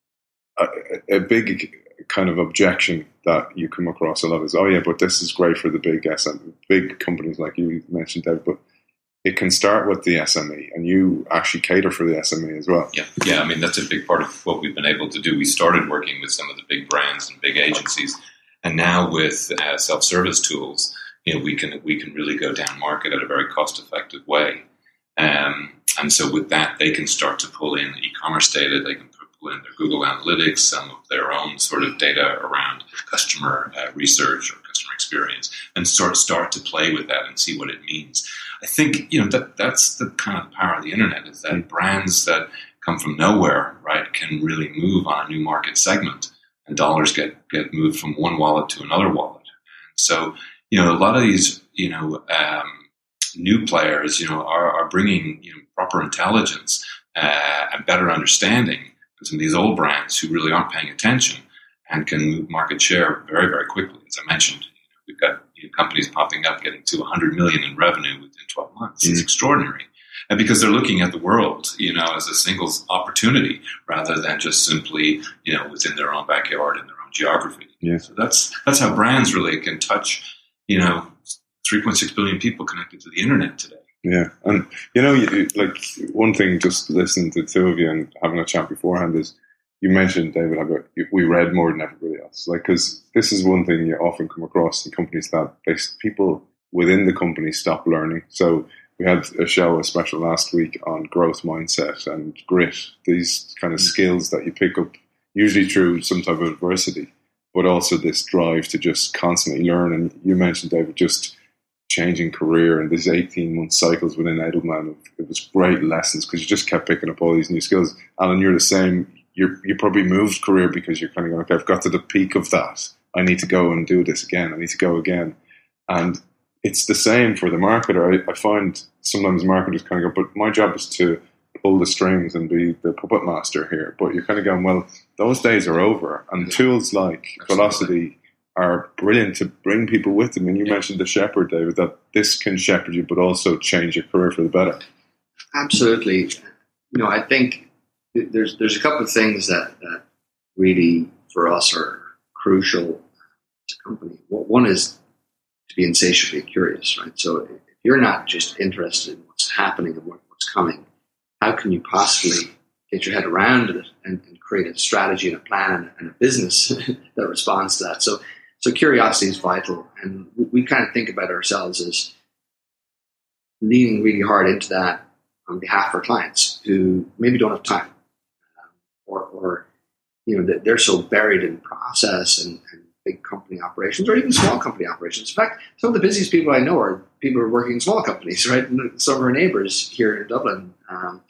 a, a big kind of objection that you come across a lot is, oh yeah, but this is great for the big S M E, big companies like you mentioned, Dave, but it can start with the S M E, and you actually cater for the S M E as well. Yeah, yeah. I mean, that's a big part of what we've been able to do. We started working with some of the big brands and big agencies, and now with uh, self-service tools, you know, we can we can really go down market at a very cost-effective way. Um, and so with that, they can start to pull in e-commerce data. They can pull in their Google Analytics, some of their own sort of data around customer uh, research or customer experience, and start start to play with that and see what it means. I think, you know, that that's the kind of power of the internet, is that brands that come from nowhere, right, can really move on a new market segment, and dollars get, get moved from one wallet to another wallet. And so, you know, a lot of these, you know, um, new players, you know, are, are bringing, you know, proper intelligence uh, and better understanding to some of these old brands who really aren't paying attention and can move market share very, very quickly. As I mentioned, you know, we've got you know, companies popping up getting to one hundred million in revenue within twelve months. Mm-hmm. It's extraordinary. And because they're looking at the world, you know, as a single opportunity rather than just simply, you know, within their own backyard and their own geography. Yeah. So that's that's how brands really can touch, you know, three point six billion people connected to the internet today. Yeah. And, you know, you, like one thing, just listening to the two of you and having a chat beforehand, is you mentioned, David, about we read more than everybody else. Like, because this is one thing you often come across in companies, that they, people within the company stop learning. So we had a show, a special last week on growth mindset and grit, these kind of skills that you pick up usually through some type of adversity, but also this drive to just constantly learn. And you mentioned, David, just changing career and these eighteen-month cycles within Edelman. It was great lessons because you just kept picking up all these new skills. Alan, you're the same. You're, you probably moved career because you're kind of going, okay, I've got to the peak of that. I need to go and do this again. I need to go again. And it's the same for the marketer. I, I find sometimes marketers kind of go, but my job is to pull the strings and be the puppet master here. But you're kind of going, well, those days are over. And tools like Absolutely. Velocity are brilliant to bring people with them. And you yeah. mentioned the shepherd, David, that this can shepherd you, but also change your career for the better. Absolutely. You know, I think there's there's a couple of things that, that really, for us, are crucial to a company. One is to be insatiably curious, right? So if you're not just interested in what's happening and what's coming, how can you possibly get your head around it and, and create a strategy and a plan and a business that responds to that? So so curiosity is vital. And we, we kind of think about ourselves as leaning really hard into that on behalf of our clients who maybe don't have time, um, or, or you know, they're so buried in process and, and big company operations, or even small company operations. In fact, some of the busiest people I know are people who are working in small companies, right? And some of our neighbors here in Dublin um,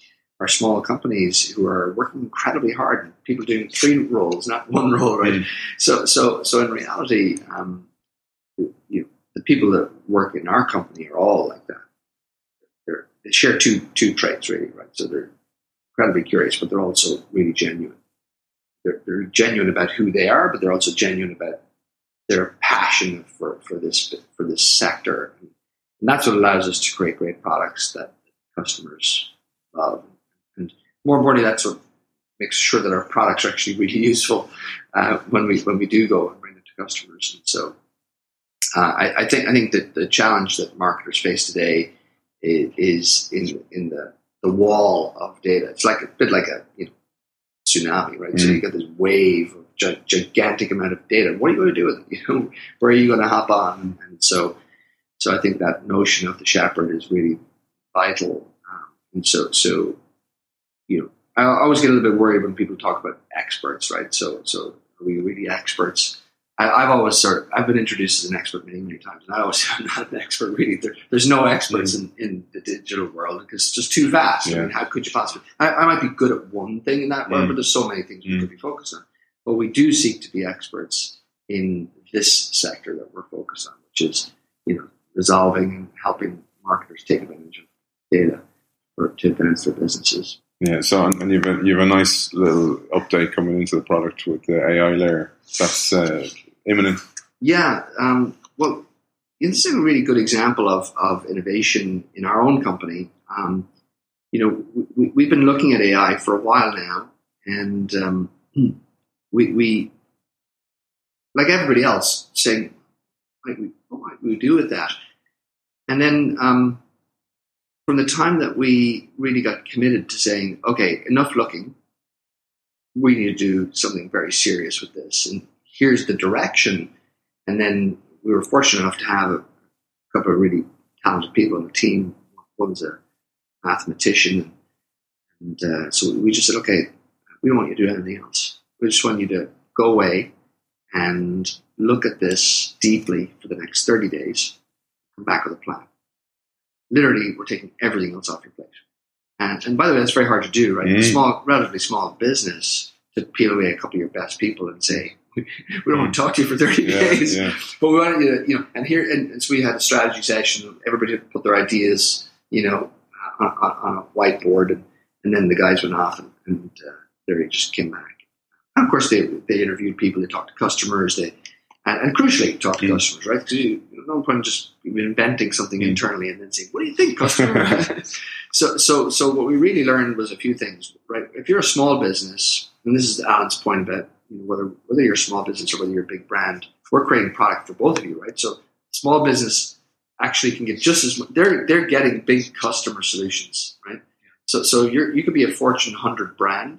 are small companies who are working incredibly hard. People doing three roles, not one role, right? Mm. So, so, so in reality, um, you, the people that work in our company are all like that. They're, they share two two traits, really, right? So they're incredibly curious, but they're also really genuine. They're, they're genuine about who they are, but they're also genuine about their passion for, for this for this sector, and that's what allows us to create great products that customers love. And more importantly, that sort of makes sure that our products are actually really useful uh, when we when we do go and bring it to customers. And so, uh, I, I think I think that the challenge that marketers face today is, is in in the the wall of data. It's like a bit like a you know, tsunami, right? Mm-hmm. So you get this wave of gi- gigantic amount of data. What are you going to do with it? You know, where are you going to hop on? And so, so I think that notion of the shepherd is really vital. Um, and so, so you know, I always get a little bit worried when people talk about experts, right? So, so are we really experts? I, I've always sort of, I've been introduced as an expert many, many times, and I always say I'm not an expert really. There, there's no experts in, in the digital world because it's just too vast. Yeah. I mean, how could you possibly? I, I might be good at one thing in that world, mm. but there's so many things we mm. could be focused on. But we do seek to be experts in this sector that we're focused on, which is, you know, resolving and helping marketers take advantage of data for, to advance their businesses. Yeah, so and you've a, you have a nice little update coming into the product with the A I layer. That's uh, imminent. Yeah, um, well, this is a really good example of, of innovation in our own company. Um, you know, we, we've been looking at A I for a while now, and um, we, we, like everybody else, saying, what might we do with that? And then um, from the time that we really got committed to saying, okay, enough looking, we need to do something very serious with this, and here's the direction. And then we were fortunate enough to have a couple of really talented people on the team. One's a mathematician, and uh, so we just said, okay, we don't want you to do anything else. We just want you to go away and look at this deeply for the next thirty days, come back with a plan. Literally, we're taking everything else off your plate. And, and by the way, that's very hard to do, right? Mm. A small, relatively small business to peel away a couple of your best people and say, we don't want to talk to you for thirty yeah, days, yeah. but we wanted you to, you know, and here, and, and so we had a strategy session. Everybody put their ideas, you know, on, on, on a whiteboard, and, and then the guys went off and, and uh, they just came back. And of course, they they interviewed people, they talked to customers, they and, and crucially talked to mm. customers, right? Because you, no point in just inventing something mm. internally and then saying, "What do you think, customer?" so, so, so what we really learned was a few things, right? If you're a small business, and this is Alan's point about, you know, whether whether you're a small business or whether you're a big brand, we're creating product for both of you, right? So, small business actually can get just as much. They're they're getting big customer solutions, right? So, so you're you could be a Fortune one hundred brand,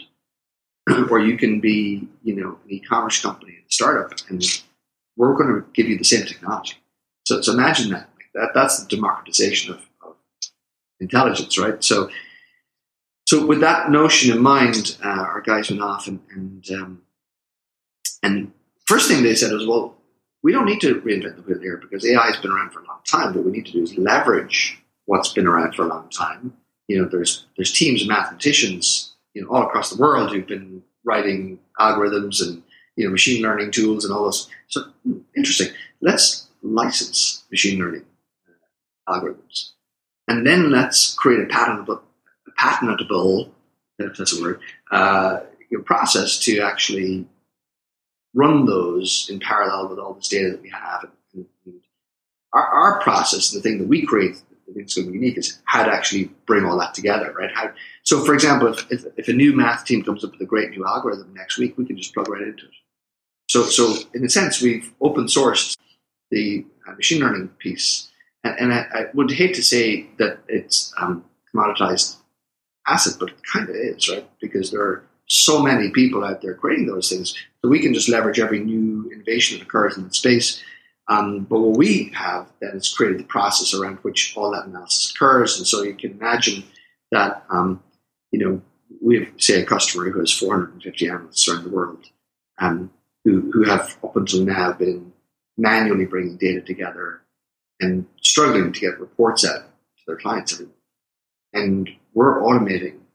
or you can be, you know, an e-commerce company, a startup, and we're going to give you the same technology. So, so imagine that. Like that that's the democratization of, of intelligence, right? So, so with that notion in mind, uh, our guys went off and and um, and first thing they said was, well, we don't need to reinvent the wheel here because A I has been around for a long time. What we need to do is leverage what's been around for a long time. You know, there's there's teams of mathematicians, you know, all across the world who've been writing algorithms and, you know, machine learning tools and all those. So interesting. Let's license machine learning uh, algorithms, and then let's create a patentable, a patentable, if that's a word, uh, you know, process to actually run those in parallel with all this data that we have. And, and our, our process, the thing that we create, I think it's going to be unique, is how to actually bring all that together, right? How, so, for example, if, if, if a new math team comes up with a great new algorithm next week, we can just plug right into it. So, so in a sense, we've open sourced the uh, machine learning piece, and, and I, I would hate to say that it's um, commoditized asset, but it kind of is, right? Because there are so many people out there creating those things, so we can just leverage every new innovation that occurs in the space. Um, but what we have then is created the process around which all that analysis occurs. And so you can imagine that, um, you know, we have, say, a customer who has four hundred fifty analysts around the world, um, who, who have up until now been manually bringing data together and struggling to get reports out to their clients every month. And we're automating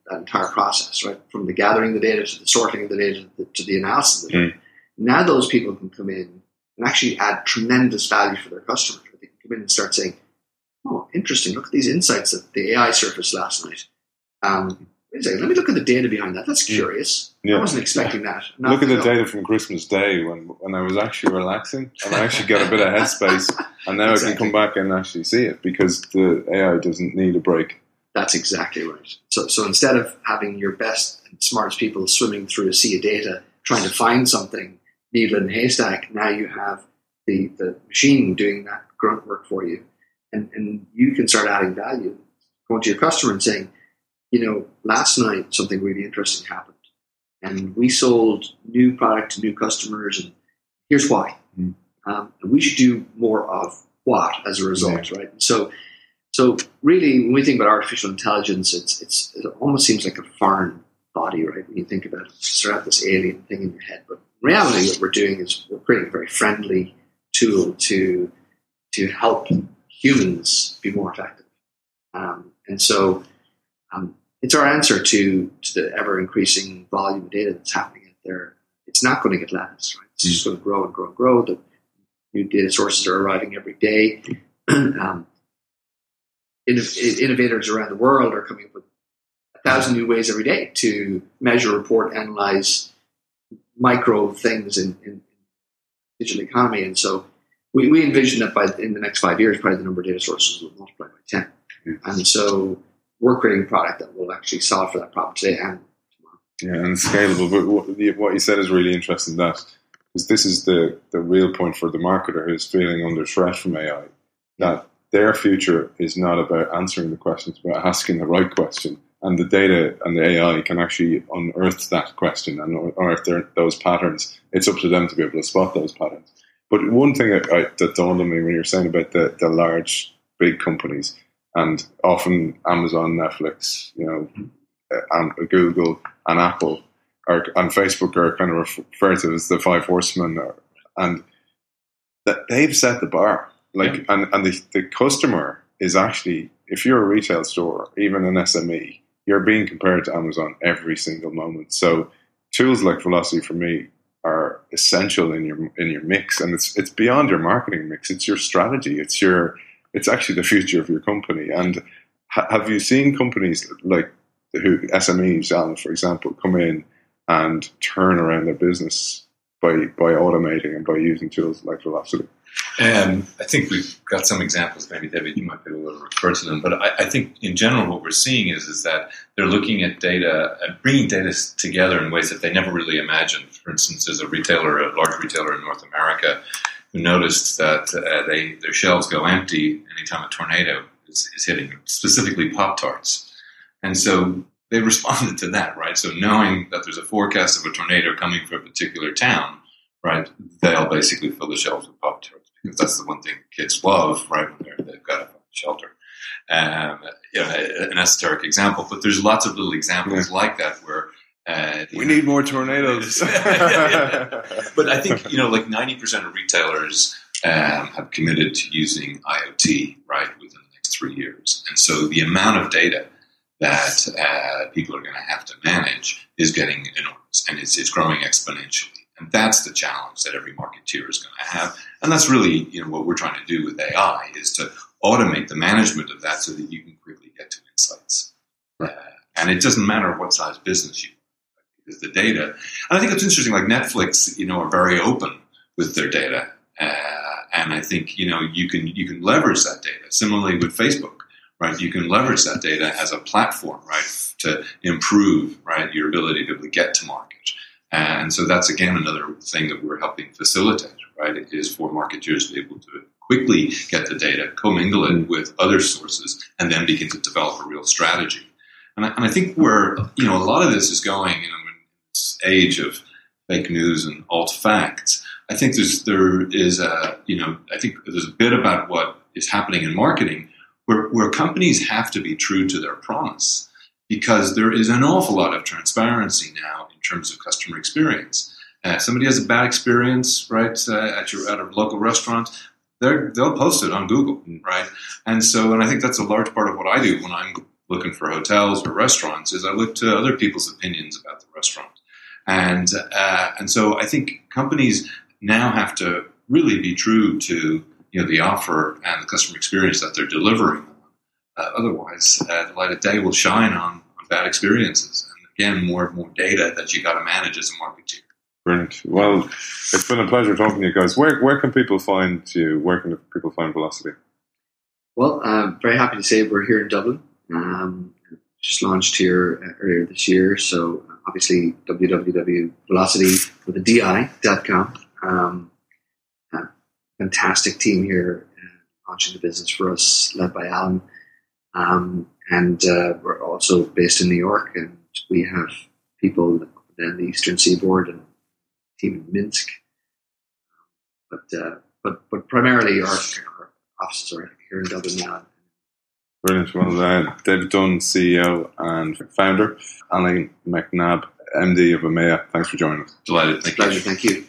that entire process, right? From the gathering of the data to the sorting of the data to the, to the analysis of the data. Mm. Now those people can come in and actually add tremendous value for their customers. They can come in and start saying, oh, interesting, look at these insights that the A I surfaced last night. Um, wait a second, let me look at the data behind that. That's curious. Yeah. I wasn't expecting that. Not look at the go. data from Christmas Day when, when I was actually relaxing and I actually got a bit of headspace, and now exactly. I can come back and actually see it because the A I doesn't need a break. That's exactly right. So, so instead of having your best and smartest people swimming through a sea of data, trying to find something, needle in a haystack, now you have the, the machine doing that grunt work for you. And, and you can start adding value, going to your customer and saying, you know, last night something really interesting happened. And we sold new product to new customers, and here's why. Mm. Um, and we should do more of what as a result, yeah. right? So So really, when we think about artificial intelligence, it's it's it almost seems like a foreign body, right? When you think about it, it's sort of this alien thing in your head. But in reality, what we're doing is we're creating a very friendly tool to to help humans be more effective. Um, and so um, it's our answer to, to the ever-increasing volume of data that's happening out there. It's not going to get less, right? It's mm-hmm. just going to grow and grow and grow. The new data sources are arriving every day. um, Innovators around the world are coming up with a thousand new ways every day to measure, report, analyze micro things in, in digital economy. And so we, we envision that by in the next five years, probably the number of data sources will multiply by ten. Mm-hmm. And so we're creating a product that will actually solve for that problem today and tomorrow. Yeah, and scalable. But what, what you said is really interesting, that because this is the, the real point for the marketer who's feeling under threat from A I, that their future is not about answering the questions, but asking the right question. And the data and the A I can actually unearth that question and unearth their, those patterns. It's up to them to be able to spot those patterns. But one thing I, I, that dawned on me when you were saying about the, the large, big companies, and often Amazon, Netflix, you know, and Google and Apple are, and Facebook are kind of referred to as the five horsemen, and that they've set the bar. Like, yeah. and, and the, the customer is actually, if you're a retail store, even an S M E, you're being compared to Amazon every single moment. So tools like Velocity for me are essential in your in your mix, and it's it's beyond your marketing mix. It's your strategy. It's your it's actually the future of your company. And ha- have you seen companies like who S M Es, Alan, for example, come in and turn around their business by by automating and by using tools like Velocity? Um, I think we've got some examples. Maybe David, you might be able to refer to them. But I, I think in general, what we're seeing is is that they're looking at data and bringing data together in ways that they never really imagined. For instance, there's a retailer, a large retailer in North America, who noticed that uh, they their shelves go empty anytime a tornado is, is hitting, specifically Pop-Tarts, and so they responded to that, right? So knowing that there's a forecast of a tornado coming for a particular town, right, they'll basically fill the shelves with Pop-Tarts because that's the one thing kids love, right, when they're, they've got a shelter. Um, you know, an esoteric example, but there's lots of little examples yeah. like that where uh, we need more tornadoes. yeah, yeah. But I think, you know, like ninety percent of retailers um, have committed to using IoT, right, within the next three years. And so the amount of data that uh, people are going to have to manage is getting enormous, and it's, it's growing exponentially. And that's the challenge that every marketeer is going to have. And that's really, you know, what we're trying to do with A I is to automate the management of that so that you can quickly get to insights. Right. Uh, and it doesn't matter what size business you have, because the data, and I think it's interesting, like Netflix, you know, are very open with their data. Uh, and I think, you know, you can, you can leverage that data. Similarly with Facebook, right? You can leverage that data as a platform, right, to improve, right, your ability to get to market. And so that's, again, another thing that we're helping facilitate, right? It is for marketers to be able to quickly get the data, commingle it with other sources, and then begin to develop a real strategy. And I, and I think where, you know, a lot of this is going, you know, in this age of fake news and alt facts, I think there's, there is a, you know, I think there's a bit about what is happening in marketing where, where companies have to be true to their promise, because there is an awful lot of transparency now in terms of customer experience. Uh, somebody has a bad experience, right, uh, at your at a local restaurant, they're, they'll post it on Google, right? And so, and I think that's a large part of what I do when I'm looking for hotels or restaurants is I look to other people's opinions about the restaurant. And uh, and so I think companies now have to really be true to, you know, the offer and the customer experience that they're delivering. Uh, otherwise, uh, the light of day will shine on, on bad experiences. And again, more and more data that you got to manage as a marketeer. Brilliant. Well, it's been a pleasure talking to you guys. Where where can people find you? Where can people find Velocity? Well, I'm very happy to say we're here in Dublin. Um, just launched here earlier this year. So obviously w w w dot velocity with a D I dot com. Um, uh, fantastic team here uh, launching the business for us, led by Alan. Um, and uh, we're also based in New York, and we have people in the Eastern Seaboard and team in Minsk. But uh, but but primarily our, our offices are here in Dublin now. Brilliant. Well, uh, David Dunn, C E O and founder, Alan McNabb, M D of EMEA. Thanks for joining us. Delighted. Thank Pleasure. you. Thank you.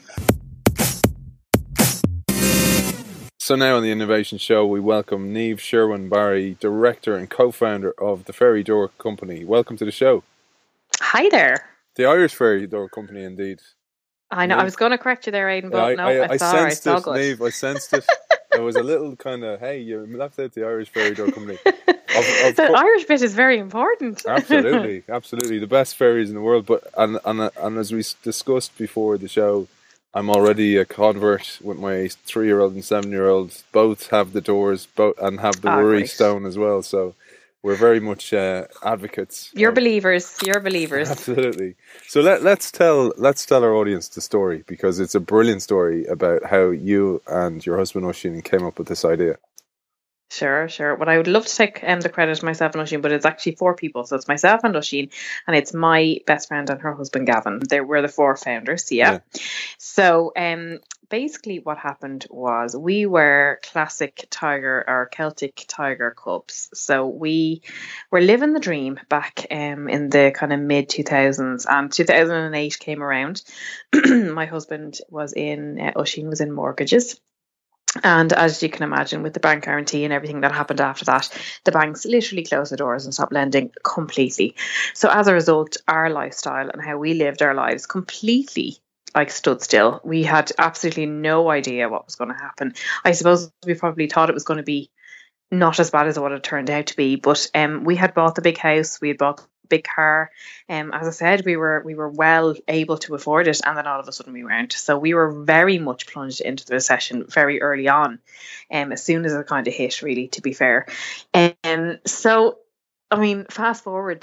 So now on the Innovation Show, we welcome Niamh Sherwin-Barry, Director and Co-Founder of the Ferry Door Company. Welcome to the show. Hi there. The Irish Ferry Door Company, indeed. I know. Niamh? I was going to correct you there, Aidan, but I, no, I, I it's all right. sensed It's all it, good. Niamh. I sensed it. It was a little kind of, hey, you left out the Irish Ferry Door Company. Of, of the co- Irish bit is very important. Absolutely, absolutely. The best ferries in the world. But and, and, and as we discussed before the show, I'm already a convert with my three-year-old and seven-year-old. Both have the doors, both and have the Ah, worry great. stone as well. So we're very much uh, advocates. You're of- believers. You're believers. Absolutely. So let let's tell let's tell our audience the story, because it's a brilliant story about how you and your husband Oisín came up with this idea. Sure, sure. Well, I would love to take um, the credit myself and Oisín, but it's actually four people. So it's myself and Oisín, and it's my best friend and her husband Gavin. They were the four founders. Yeah. Yeah. So um, basically, what happened was we were classic tiger or Celtic tiger cubs. So we were living the dream back um, in the kind of mid two thousands, and two thousand eight came around. My husband was in, uh, Oisín was in mortgages. And as you can imagine, with the bank guarantee and everything that happened after that, the banks literally closed the doors and stopped lending completely. So as a result, our lifestyle and how we lived our lives completely like stood still. We had absolutely no idea what was going to happen. I suppose we probably thought it was going to be not as bad as what it turned out to be, but um, we had bought the big house, we had bought the big car. Um, as I said, we were we were well able to afford it, and then all of a sudden we weren't. So we were very much plunged into the recession very early on, um, as soon as it kind of hit, really, to be fair. And um, so, I mean, fast forward,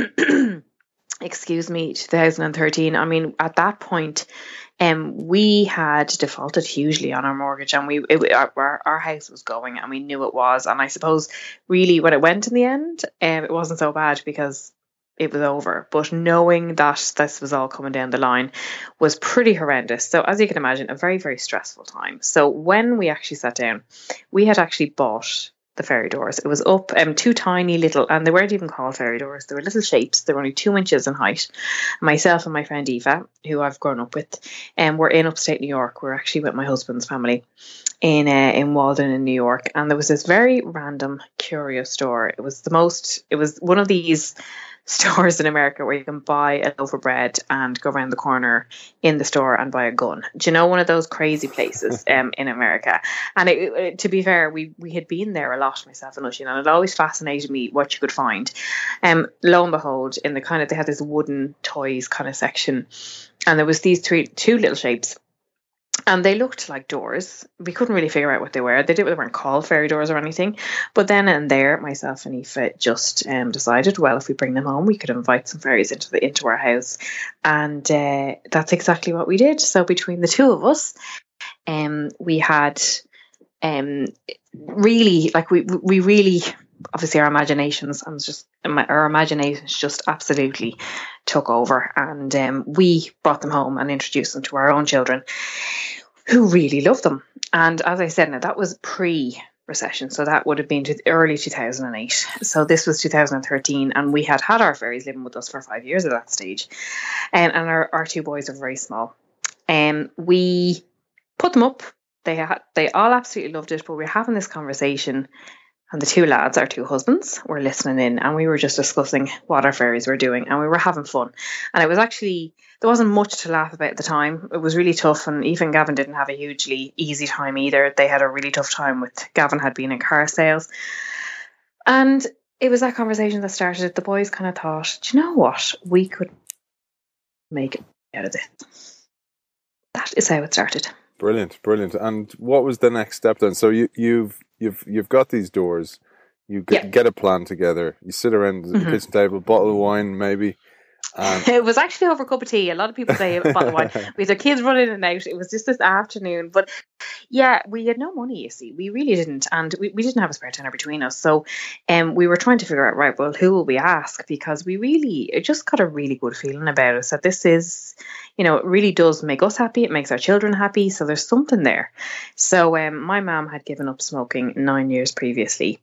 excuse me, two thousand thirteen, I mean, at that point, um, we had defaulted hugely on our mortgage, and we it, our, our house was going, and we knew it was. And I suppose really when it went in the end, um, it wasn't so bad because it was over. But knowing that this was all coming down the line was pretty horrendous. So as you can imagine, a very, very stressful time. So when we actually sat down, we had actually bought the ferry doors. It was up um, two tiny little, and they weren't even called ferry doors. They were little shapes. They were only two inches in height. Myself and my friend Eva, who I've grown up with, um, were in upstate New York. We're actually with my husband's family in uh, in Walden in New York. And there was this very random curio store. It was the most, it was one of these stores in America where you can buy a loaf of bread and go around the corner in the store and buy a gun. Do you know, one of those crazy places um, in America? And it, it, to be fair, we we had been there a lot, myself and Oisín, and it always fascinated me what you could find. Um, lo and behold, in the kind of, they had this wooden toys kind of section, and there was these three two little shapes. And they looked like doors. We couldn't really figure out what they were. They, did, they weren't called ferry doors or anything. But then and there, myself and Aoife just um, decided, well, if we bring them home, we could invite some fairies into the into our house. And uh, that's exactly what we did. So between the two of us, um, we had um, really, like we we really, obviously our imaginations, I was just, our imaginations just absolutely took over. And um, we brought them home and introduced them to our own children, who really loved them. And as I said, now that was pre-recession, so that would have been to early two thousand eight. So this was two thousand thirteen, and we had had our fairies living with us for five years at that stage. Um, and our, our two boys are very small. Um, we put them up. They had, they all absolutely loved it, but we were having this conversation, And the two lads, our two husbands, were listening in, and we were just discussing what our fairies were doing, and we were having fun. And it was actually, there wasn't much to laugh about at the time. It was really tough, and even Gavin didn't have a hugely easy time either. They had a really tough time with, Gavin had been in car sales. And it was that conversation that started it. The boys kind of thought, do you know what? We could make it out of this. That is how it started. Brilliant, brilliant. And what was the next step then? So you, you've you've you've got these doors. You get, Yeah. get a plan together. You sit around the Mhm. kitchen table, bottle of wine, maybe. And It was actually over a cup of tea. A lot of people say a bottle of wine. We had the kids running in and out. It was just this afternoon. But yeah, we had no money, you see. We really didn't. And we, we didn't have a spare tenner between us. So um, we were trying to figure out, right, well, who will we ask? Because we really, it just got a really good feeling about us that this is, you know, it really does make us happy. It makes our children happy. So there's something there. So um, my mum had given up smoking nine years previously.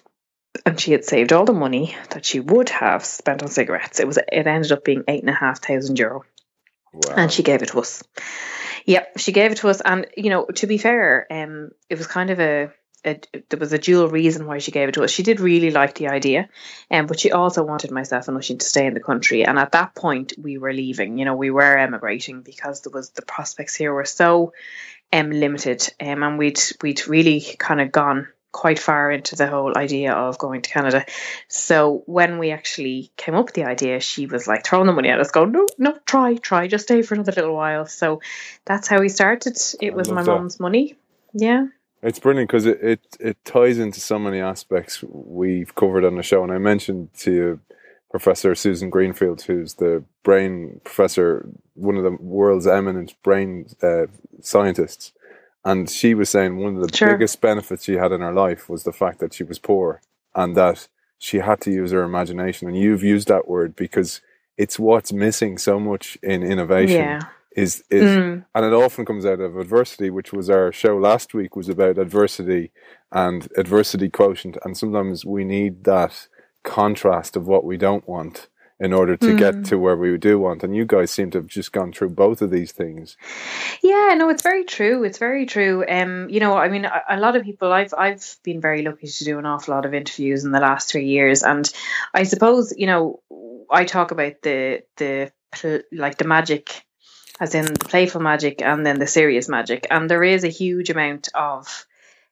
And she had saved all the money that she would have spent on cigarettes. It was it ended up being eight and a half thousand euro, wow. and she gave it to us. Yep, she gave it to us, and you know, to be fair, um, it was kind of a, a there was a dual reason why she gave it to us. She did really like the idea, um, but she also wanted myself and Oisín to stay in the country. And at that point, we were leaving. You know, we were emigrating because there was the prospects here were so um limited, um, and we'd we'd really kind of gone quite far into the whole idea of going to Canada. So when we actually came up with the idea, she was like throwing the money at us, going, no, no, try, try, just stay for another little while. So that's how we started. It I was love my that. mum's money. Yeah. It's brilliant because it, it, it ties into so many aspects we've covered on the show. And I mentioned to you Professor Susan Greenfield, who's the brain professor, one of the world's eminent brain uh, scientists. And she was saying one of the Sure. biggest benefits she had in her life was the fact that she was poor and that she had to use her imagination. And you've used that word because it's what's missing so much in innovation. Yeah. Is, is Mm. and it often comes out of adversity, which was our show last week, was about adversity and adversity quotient. And sometimes we need that contrast of what we don't want in order to Mm. get to where we do want. And you guys seem to have just gone through both of these things. Yeah, no, it's very true. It's very true. Um, you know, I mean, a, a lot of people. I've I've been very lucky to do an awful lot of interviews in the last three years, and I suppose you know, I talk about the the pl- like the magic, as in the playful magic, and then the serious magic, and there is a huge amount of.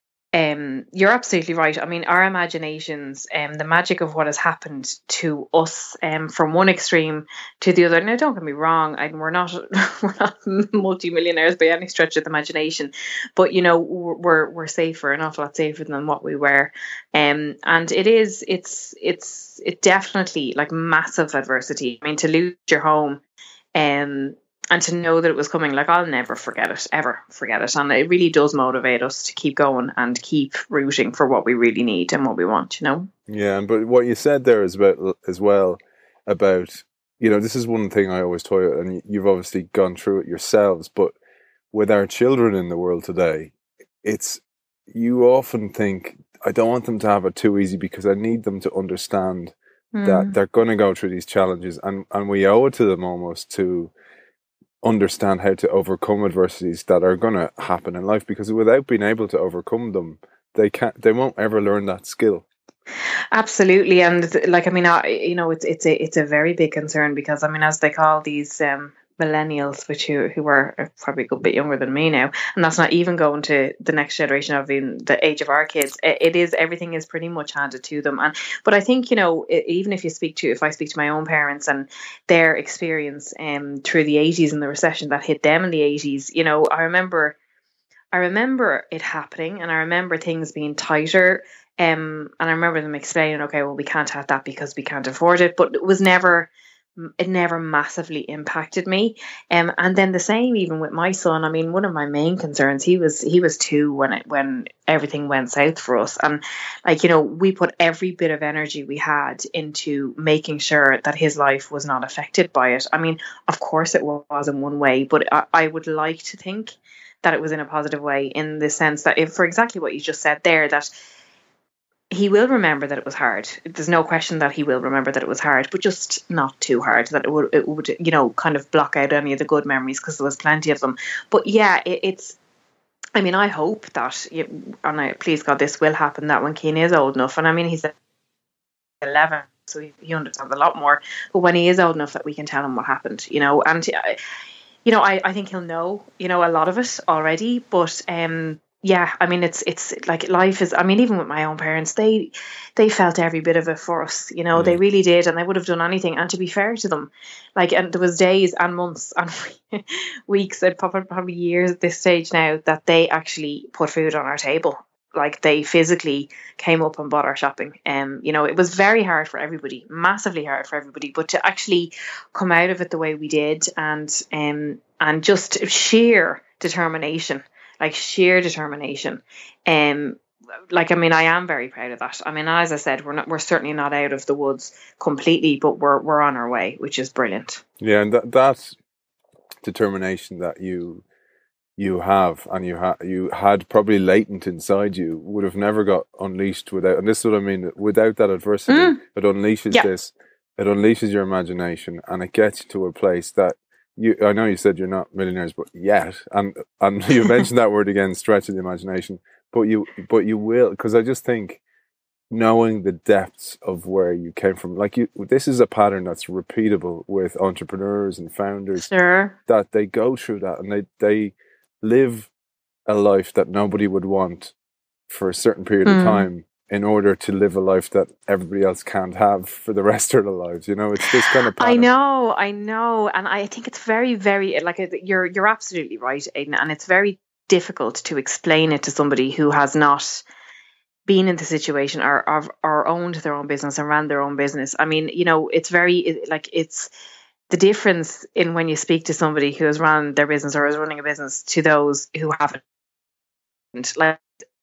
Um, you're absolutely right. I mean, our imaginations, um, the magic of what has happened to us, um, from one extreme to the other. Now, don't get me wrong. I, we're not, we're not multimillionaires by any stretch of the imagination, but you know, we're we're safer, an awful lot safer than what we were. Um, and it is, it's, it's, it definitely like massive adversity. I mean, to lose your home, um. And to know that it was coming, like I'll never forget it, ever forget it. And it really does motivate us to keep going and keep rooting for what we really need and what we want, you know? Yeah, but what you said there is about as well about, you know, this is one thing I always toy with, and you've obviously gone through it yourselves, but with our children in the world today, it's, you often think, I don't want them to have it too easy because I need them to understand Mm. that they're going to go through these challenges, and, and we owe it to them almost to understand how to overcome adversities that are going to happen in life, because without being able to overcome them, they can't, they won't ever learn that skill. Absolutely. And like, I mean, I, you know, it's, it's a, it's a very big concern because I mean, as they call these, um, millennials, which who, who are probably a good bit younger than me now, and that's not even going to the next generation of in the age of our kids. It, it is, everything is pretty much handed to them. And but I think, you know, it, even if you speak to, if I speak to my own parents and their experience um through the eighties and the recession that hit them in the eighties, you know, I remember I remember it happening, and I remember things being tighter. Um, and I remember them explaining, okay, well, we can't have that because we can't afford it, but it was never, it never massively impacted me. Um, and then the same even with my son. I mean, one of my main concerns, he was he was two when it when everything went south for us, and like, you know, we put every bit of energy we had into making sure that his life was not affected by it. I mean, of course it was in one way, but I, I would like to think that it was in a positive way, in the sense that if, for exactly what you just said there, that he will remember that it was hard. There's no question that he will remember that it was hard, but just not too hard, that it would, it would, you know, kind of block out any of the good memories, because there was plenty of them. But yeah, it, it's, I mean, I hope that, and I, please God, this will happen, that when Cian is old enough, and I mean, he's eleven, so he, he understands a lot more, but when he is old enough that we can tell him what happened, you know, and, you know, I, I think he'll know, you know, a lot of it already, but, um, yeah, I mean, it's it's like life is, I mean, even with my own parents, they they felt every bit of it for us, you know, mm. they really did, and they would have done anything. And to be fair to them, like, and there was days and months and weeks and probably, probably years at this stage now that they actually put food on our table. Like, they physically came up and bought our shopping. Um, you know, it was very hard for everybody, massively hard for everybody, but to actually come out of it the way we did, and um, and just sheer determination. Like sheer determination. Um, like, I mean, I am very proud of that. I mean, as I said, we're not, we're certainly not out of the woods completely, but we're we're on our way, which is brilliant. Yeah, and that that determination that you you have, and you had you had probably latent inside you, would have never got unleashed without. And this is what I mean. Without that adversity, mm. it unleashes yeah. this. It unleashes your imagination, and it gets you to a place that. You, I know you said you're not millionaires, but yet, and and you mentioned that word again, stretching the imagination. But you, but you will, because I just think knowing the depths of where you came from, like you, this is a pattern that's repeatable with entrepreneurs and founders. Sure. That they go through that, and they they live a life that nobody would want for a certain period mm. of time, in order to live a life that everybody else can't have for the rest of their lives. You know, it's this kind of pattern. I know, I know. And I think it's very, very, like, you're you're absolutely right, Aidan. And it's very difficult to explain it to somebody who has not been in the situation, or, or, or owned their own business and ran their own business. I mean, you know, it's very, like, it's the difference in when you speak to somebody who has run their business or is running a business to those who haven't. Like,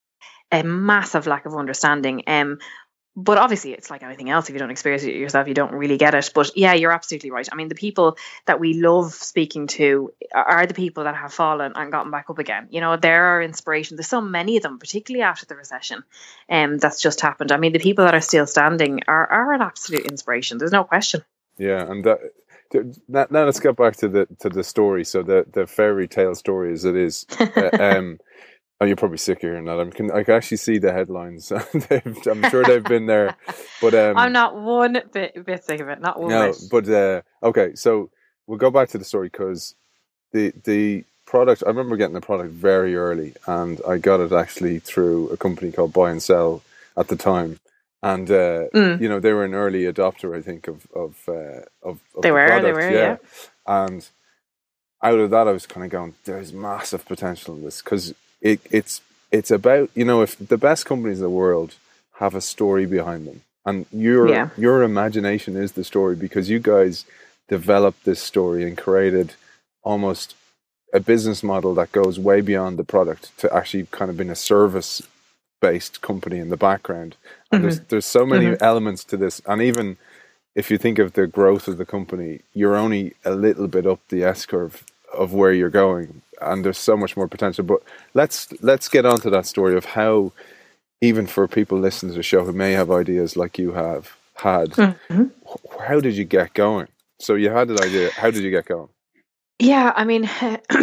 a massive lack of understanding. Um, but obviously it's like anything else. If you don't experience it yourself, you don't really get it. But yeah, you're absolutely right. I mean, the people that we love speaking to are the people that have fallen and gotten back up again. You know, they're our inspiration. There's so many of them, particularly after the recession, um, that's just happened. I mean, the people that are still standing are, are an absolute inspiration. There's no question. Yeah, and that, now, now let's get back to the to the story. So the, the fairy tale story as it is. uh, um, Oh, you're probably sick of hearing that. I can I can actually see the headlines. I'm sure they've been there, but um, I'm not one bit, bit sick of it. Not one no, bit. but uh, okay. So we'll go back to the story, because the the product. I remember getting the product very early, and I got it actually through a company called Buy and Sell at the time, and uh, mm. you know, they were an early adopter, I think, of of uh, of, of they the were product. they were yeah. yeah. And out of that, I was kind of going, there's massive potential in this, because. It, it's it's about, you know, if the best companies in the world have a story behind them, and your yeah. your imagination is the story, because you guys developed this story and created almost a business model that goes way beyond the product to actually kind of being a service based company in the background. And mm-hmm. there's there's so many mm-hmm. elements to this, and even if you think of the growth of the company, you're only a little bit up the S curve of where you're going, and there's so much more potential. But let's let's get on to that story of how, even for people listening to the show who may have ideas like you have had, mm-hmm. how did you get going? So you had an idea. How did you get going? Yeah, I mean,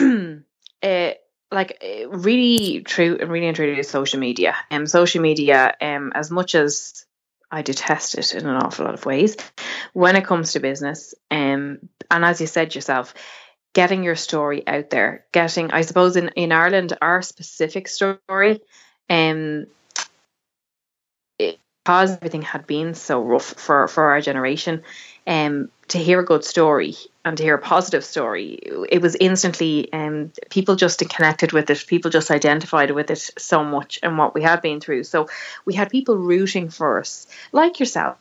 uh, like uh, really true and really and truly social media. Um, social media, um, as much as I detest it in an awful lot of ways, when it comes to business, um, and as you said yourself, getting your story out there, getting, I suppose in, in Ireland, our specific story, um, it, because everything had been so rough for, for our generation, um, to hear a good story and to hear a positive story, it was instantly, um, people just connected with it. People just identified with it so much and what we had been through. So we had people rooting for us, like yourself.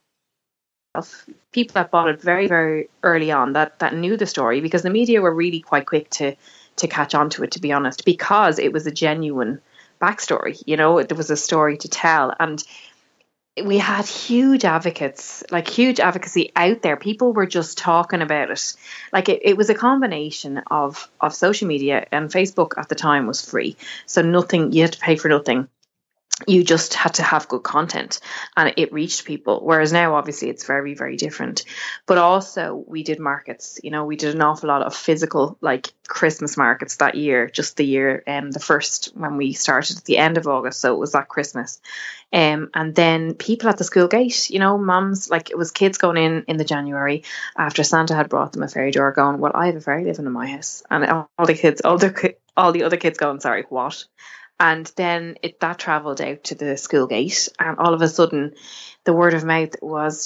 People that bought it very, very early on, that that knew the story, because the media were really quite quick to to catch on to it, to be honest, because it was a genuine backstory. You know, there was a story to tell, and we had huge advocates, like huge advocacy out there. People were just talking about it. Like it, it was a combination of of social media, and Facebook at the time was free, so nothing, you had to pay for nothing. you just had to have good content and it reached people. Whereas now, obviously, it's very, very different. But also, we did markets. You know, we did an awful lot of physical, like Christmas markets that year, just the year, um, the first when we started at the end of August. So it was that Christmas. Um, and then people at the school gate, you know, mums, like it was kids going in in the January after Santa had brought them a fairy door going, well, I have a fairy living in my house. And all the kids, all the, all the other kids going, sorry, what? And then it that travelled out to the school gate, and all of a sudden, the word of mouth was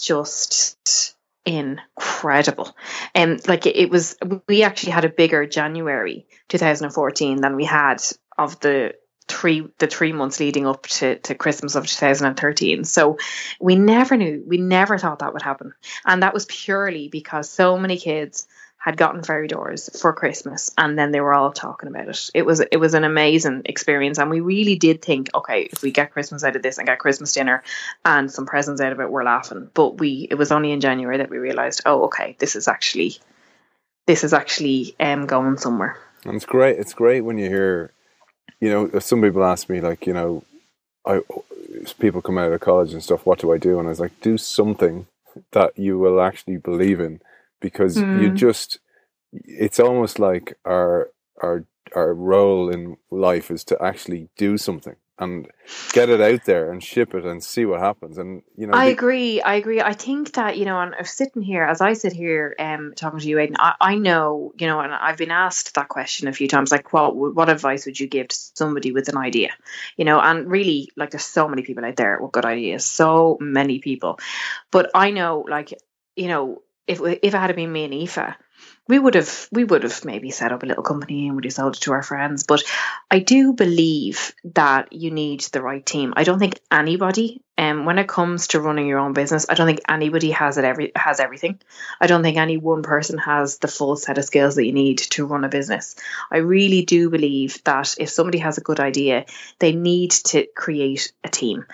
just incredible. And um, like it, it was, we actually had a bigger January twenty fourteen than we had of the three the three months leading up to, to Christmas of two thousand thirteen. So we never knew, we never thought that would happen, and that was purely because so many kids had gotten fairy doors for Christmas, and then they were all talking about it. It was it was an amazing experience, and we really did think, okay, if we get Christmas out of this and get Christmas dinner and some presents out of it, we're laughing. But we it was only in January that we realised, oh, okay, this is actually this is actually um going somewhere. And it's great. It's great when you hear, you know, some people ask me, like, you know, I people come out of college and stuff, what do I do? And I was like, do something that you will actually believe in. Because mm. you just, it's almost like our our our role in life is to actually do something and get it out there and ship it and see what happens. And you know, I the, agree. I agree. I think that, you know, and I'm sitting here as I sit here, um, talking to you, Aidan. I, I know, you know, and I've been asked that question a few times, like, what what advice would you give to somebody with an idea? You know, and really, like, there's so many people out there with good ideas, so many people. But I know, like, you know. If if it had been me and Aoife, we would have we would have maybe set up a little company and would have sold it to our friends. But I do believe that you need the right team. I don't think anybody, um, when it comes to running your own business, I don't think anybody has it every has everything. I don't think any one person has the full set of skills that you need to run a business. I really do believe that if somebody has a good idea, they need to create a team.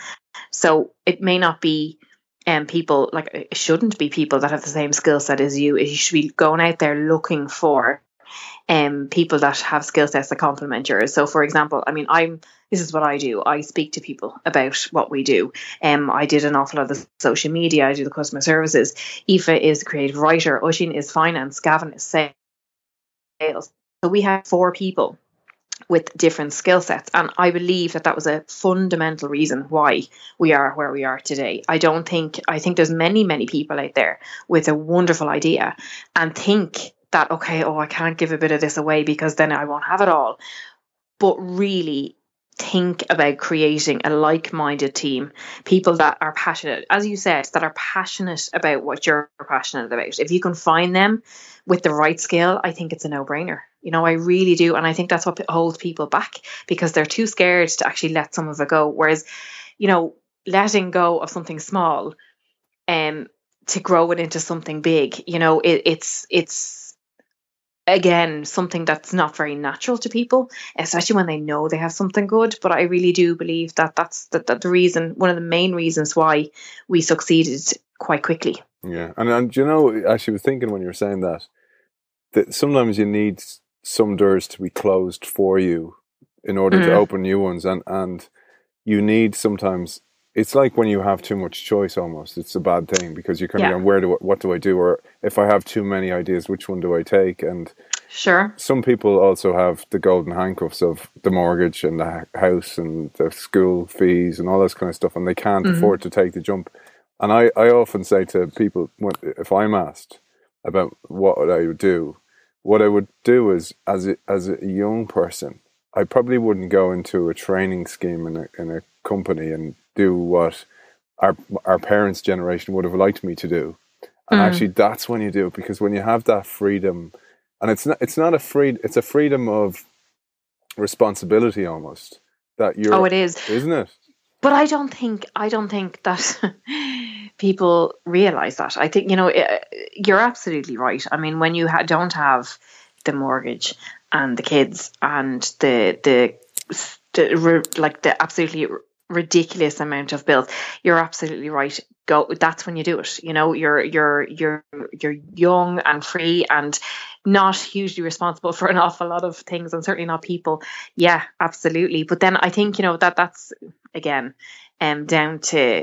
So it may not be. And um, people, like, it shouldn't be people that have the same skill set as you. You should be going out there looking for um, people that have skill sets that complement yours. So, for example, I mean, I'm this is what I do. I speak to people about what we do. Um, I did an awful lot of the social media. I do the customer services. Aoife is the creative writer. Oisín is finance. Gavin is sales. So we have four people with different skill sets, and I believe that that was a fundamental reason why we are where we are today. I don't think I think there's many many people out there with a wonderful idea and think that, okay, oh, I can't give a bit of this away because then I won't have it all. But really think about creating a like-minded team, people that are passionate, as you said, that are passionate about what you're passionate about. If you can find them with the right skill, I think it's a no-brainer. You know, I really do. And I think that's what holds people back, because they're too scared to actually let some of it go. Whereas, you know, letting go of something small um, to grow it into something big, you know, it, it's, it's, again, something that's not very natural to people, especially when they know they have something good. But I really do believe that that's the, that the reason, one of the main reasons why we succeeded quite quickly. Yeah. And, and you know, actually was thinking when you were saying that, that sometimes you need some doors to be closed for you in order mm. to open new ones. And, and you need sometimes, it's like when you have too much choice almost, it's a bad thing, because you're kind yeah. of going, where do I, what do I do? Or if I have too many ideas, which one do I take? And sure, some people also have the golden handcuffs of the mortgage and the house and the school fees and all this kind of stuff, and they can't mm-hmm. afford to take the jump. And I, I often say to people, if I'm asked about what I would do, what I would do is, as a, as a young person, I probably wouldn't go into a training scheme in a in a company and do what our our parents' generation would have liked me to do. And mm. actually, that's when you do it, because when you have that freedom, and it's not it's not a free it's a freedom of responsibility almost that you're. Oh, it is, isn't it? But I don't think I don't think that people realize that. I think, you know, you're absolutely right. I mean, when you ha- don't have the mortgage and the kids and the the, the like the absolutely ridiculous amount of bills, you're absolutely right. Go. That's when you do it. You know, you're you're you're you're young and free and not hugely responsible for an awful lot of things, and certainly not people. Yeah, absolutely. But then I think, you know, that that's again, um, down to,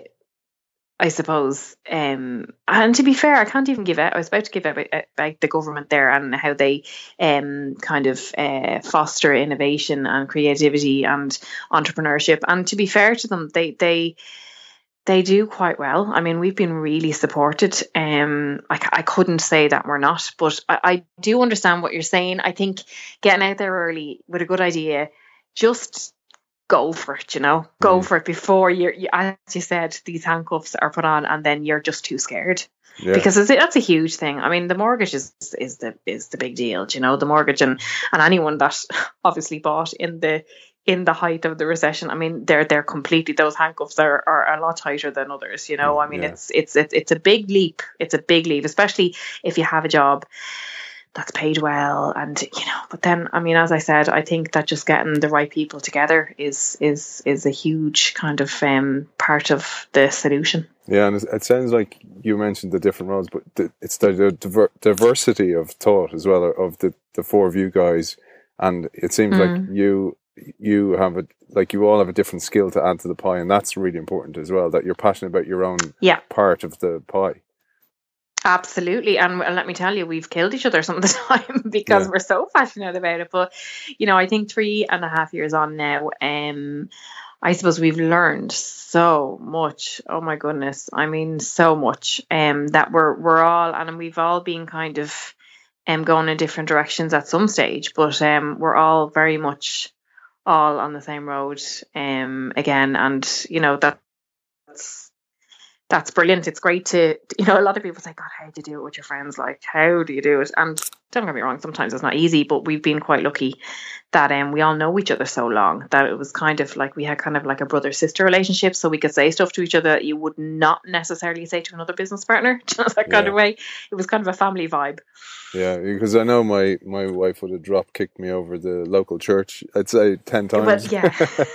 I suppose, um, and to be fair, I can't even give out. I was about to give out about the government there and how they um, kind of uh, foster innovation and creativity and entrepreneurship. And to be fair to them, they they they do quite well. I mean, we've been really supported. Um, I, I couldn't say that we're not, but I, I do understand what you're saying. I think getting out there early with a good idea, just go for it, you know, go mm. for it before you're, you, as you said, these handcuffs are put on and then you're just too scared. Yeah. Because it's, that's a huge thing. I mean, the mortgage is is the is the big deal, you know, the mortgage and, and anyone that obviously bought in the in the height of the recession. I mean, they're they're completely, those handcuffs are, are a lot tighter than others, you know. I mean, yeah. it's, it's it's it's a big leap. It's a big leap, especially if you have a job that's paid well, and you know, but then I mean, as I said, I think that just getting the right people together is is is a huge kind of um, part of the solution. Yeah, and it sounds like you mentioned the different roles, but it's the diver- diversity of thought as well of the, the four of you guys, and it seems mm. like you you have a like you all have a different skill to add to the pie, and that's really important as well. That you're passionate about your own yeah. part of the pie. Absolutely. And, and let me tell you, we've killed each other some of the time because yeah. we're so passionate about it. But, you know, I think three and a half years on now, um, I suppose we've learned so much. Oh my goodness. I mean, so much, um, that we're, we're all, and we've all been kind of, um, going in different directions at some stage, but, um, we're all very much all on the same road, um, again. And, you know, that, that's, That's brilliant. It's great to, you know, a lot of people say, God, how do you do it with your friends? Like, how do you do it? And don't get me wrong, sometimes it's not easy, but we've been quite lucky that um, we all know each other so long that it was kind of like, we had kind of like a brother-sister relationship, so we could say stuff to each other that you would not necessarily say to another business partner, that kind yeah. of way. It was kind of a family vibe. Yeah, because I know my, my wife would have drop kicked me over the local church, I'd say ten times. But yeah.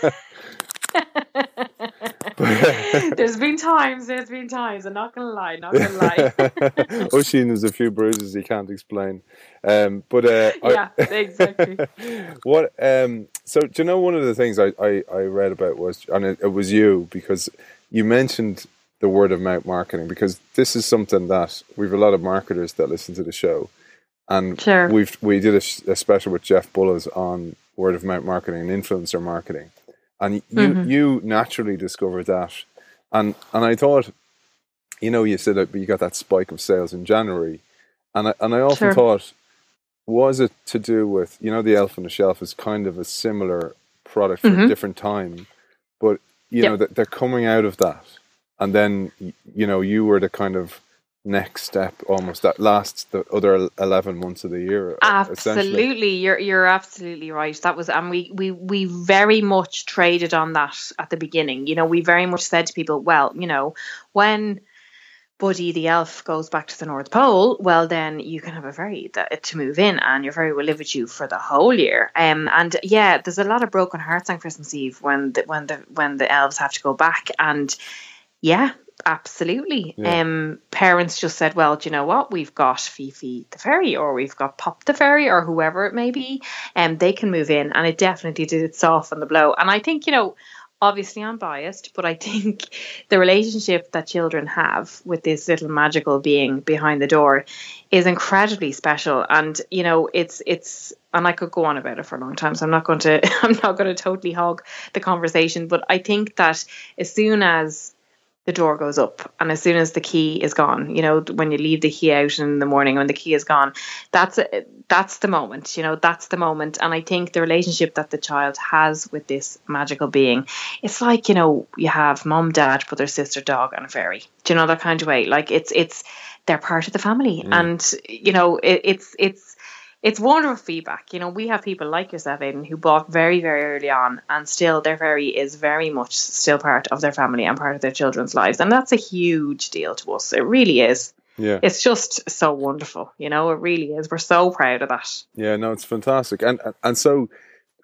there's been times, there's been times, I'm not going to lie, not going to lie. Oisín has a few bruises he can't explain. Um, but uh, Yeah, I, exactly. What? Um, so, do you know, one of the things I, I, I read about was, and it, it was you, because you mentioned the word of mouth marketing, because this is something that we've a lot of marketers that listen to the show. And sure. we've we did a, a special with Jeff Bullis on word of mouth marketing and influencer marketing. And you, mm-hmm. you naturally discovered that. And and I thought, you know, you said that you got that spike of sales in January. And I, and I often sure. thought, was it to do with, you know, the Elf on the Shelf is kind of a similar product for mm-hmm. a different time. But, you yep. know, that they're coming out of that. And then, you know, you were the kind of next step, almost that lasts the other eleven months of the year. Absolutely, you're you're absolutely right. That was, and we we we very much traded on that at the beginning. You know, we very much said to people, well, you know, when Buddy the elf goes back to the North Pole, well, then you can have a ferry that, to move in, and your ferry will live with you for the whole year. Um, and yeah, there's a lot of broken hearts on Christmas Eve when the when the when the elves have to go back, and yeah. Absolutely. Yeah. Um, parents just said, well, do you know what? We've got Fifi the fairy, or we've got Pop the fairy, or whoever it may be, and um, they can move in. And it definitely did soften the blow. And I think, you know, obviously I'm biased, but I think the relationship that children have with this little magical being behind the door is incredibly special. And, you know, it's, it's, and I could go on about it for a long time, so I'm not going to, I'm not going to totally hog the conversation, but I think that as soon as the door goes up and as soon as the key is gone, you know, when you leave the key out in the morning, when the key is gone, that's a, that's the moment, you know, that's the moment. And I think the relationship that the child has with this magical being, it's like, you know, you have mom, dad, brother, sister, dog, and a fairy. Do you know, that kind of way? Like it's, it's, they're part of the family. Mm. And, you know, it, it's, it's, It's wonderful feedback. You know, we have people like yourself, Aidan, who bought very, very early on, and still their fairy is very much still part of their family and part of their children's lives. And that's a huge deal to us. It really is. Yeah. It's just so wonderful. You know, it really is. We're so proud of that. Yeah, no, it's fantastic. And and so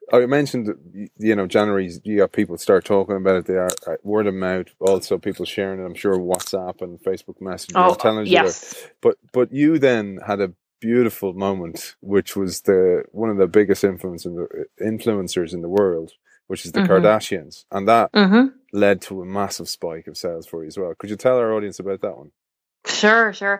I mentioned, you know, January, you got people start talking about it. They are uh, word of mouth. Also, people sharing it. I'm sure WhatsApp and Facebook Messenger Oh, telling you. yes. That. But but you then had a beautiful moment, which was the one of the biggest influence in the, influencers in the world, which is the Mm-hmm. Kardashians, and that Mm-hmm. led to a massive spike of sales for you as well. Could you tell our audience about that one? Sure, sure.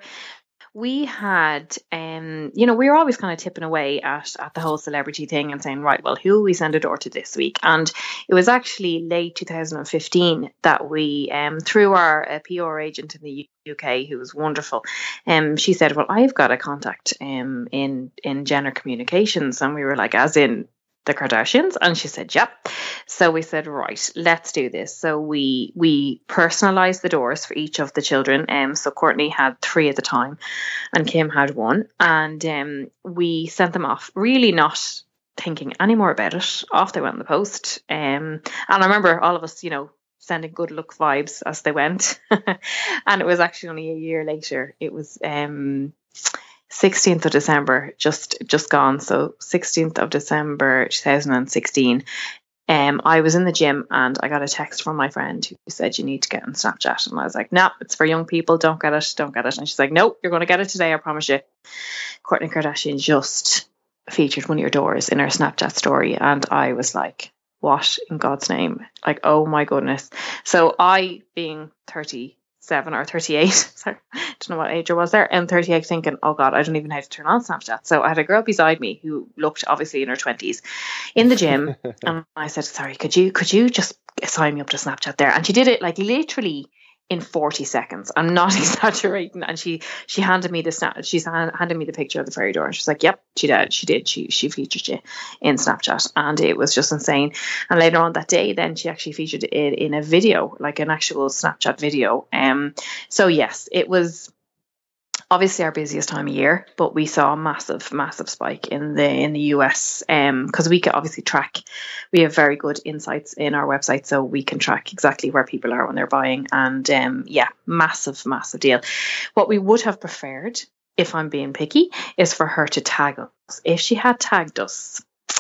We had, um, you know, we were always kind of tipping away at, at the whole celebrity thing and saying, right, well, who will we send a door to this week? And it was actually late two thousand fifteen that we, um, through our uh, P R agent in the U K, who was wonderful, um, she said, well, I've got a contact um, in, in Jenner Communications. And we were like, as in the Kardashians? And she said, yep. So we said, right, let's do this. So we we personalized the doors for each of the children. Um, so Courtney had three at the time and Kim had one. And um, we sent them off, really not thinking any more about it. Off they went in the post. Um, and I remember all of us, you know, sending good luck vibes as they went. And it was actually only a year later. It was... Um, sixteenth of December, just just gone. So sixteenth of December two thousand sixteen. Um, I was in the gym and I got a text from my friend who said, you need to get on Snapchat. And I was like, no, nah, it's for young people. Don't get it. Don't get it. And she's like, nope, you're going to get it today. I promise you. Kourtney Kardashian just featured one of your doors in her Snapchat story. And I was like, what in God's name? Like, oh my goodness. So I, being thirty-seven or thirty-eight, sorry, I don't know what age I was there, and thirty-eight, thinking, oh God, I don't even know how to turn on Snapchat. So I had a girl beside me who looked obviously in her twenties in the gym. And I said, sorry, could you could you just sign me up to Snapchat there? And she did it like literally in forty seconds. I'm not exaggerating. And she she handed me the snap she's handed me the picture of the fairy door, and she's like, yep, she did she did she she featured you in Snapchat. And it was just insane. And later on that day, then she actually featured it in a video, like an actual Snapchat video. Um so yes, it was obviously our busiest time of year, but we saw a massive, massive spike in the in the U S um because we can obviously track. We have very good insights in our website, so we can track exactly where people are when they're buying. And um yeah, massive, massive deal. What we would have preferred, if I'm being picky, is for her to tag us. If she had tagged us,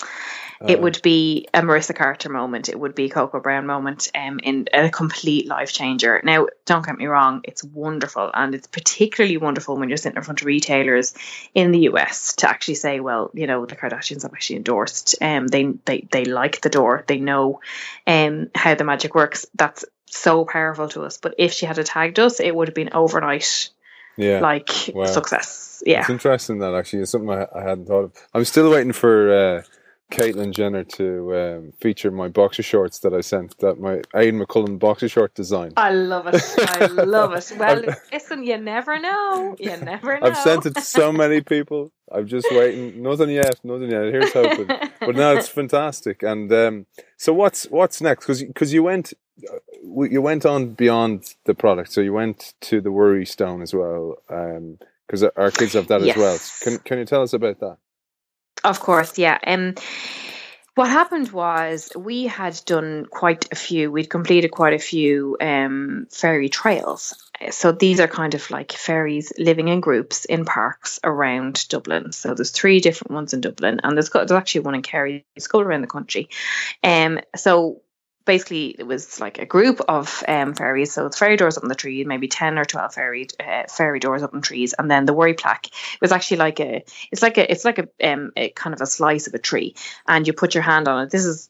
it would be a Marissa Carter moment. It would be a Coco Brown moment, um, in a complete life changer. Now, don't get me wrong, it's wonderful, and it's particularly wonderful when you're sitting in front of retailers in the U S to actually say, well, you know, the Kardashians have actually endorsed. Um, they they they like the door. They know, um, how the magic works. That's so powerful to us. But if she had tagged us, it would have been overnight. Yeah, like wow. Success. Yeah, it's interesting that actually is something I, I hadn't thought of. I'm still waiting for. Uh, Caitlyn Jenner to um, feature my boxer shorts that I sent, that my Aidan McCullen boxer short design. I love it. I love it. Well, listen, you never know. You never know. I've sent it to so many people. I'm just waiting. Nothing yet. Nothing yet. Here's hoping. But no, it's fantastic. And um, so what's what's next? Because because you went you went on beyond the product. So you went to the Worry Stone as well. Because um, our kids have that yes. as well. Can Can you tell us about that? Of course, yeah. Um, what happened was we had done quite a few, we'd completed quite a few um, fairy trails. So these are kind of like fairies living in groups in parks around Dublin. So there's three different ones in Dublin, and there's, there's actually one in Kerry. It's all around the country. Um, so basically it was like a group of um, fairies. So it's fairy doors up in the tree, maybe ten or twelve fairy uh, fairy doors up in trees, and then the worry plaque was actually like a it's like a it's like a, um, a kind of a slice of a tree, and you put your hand on it. This is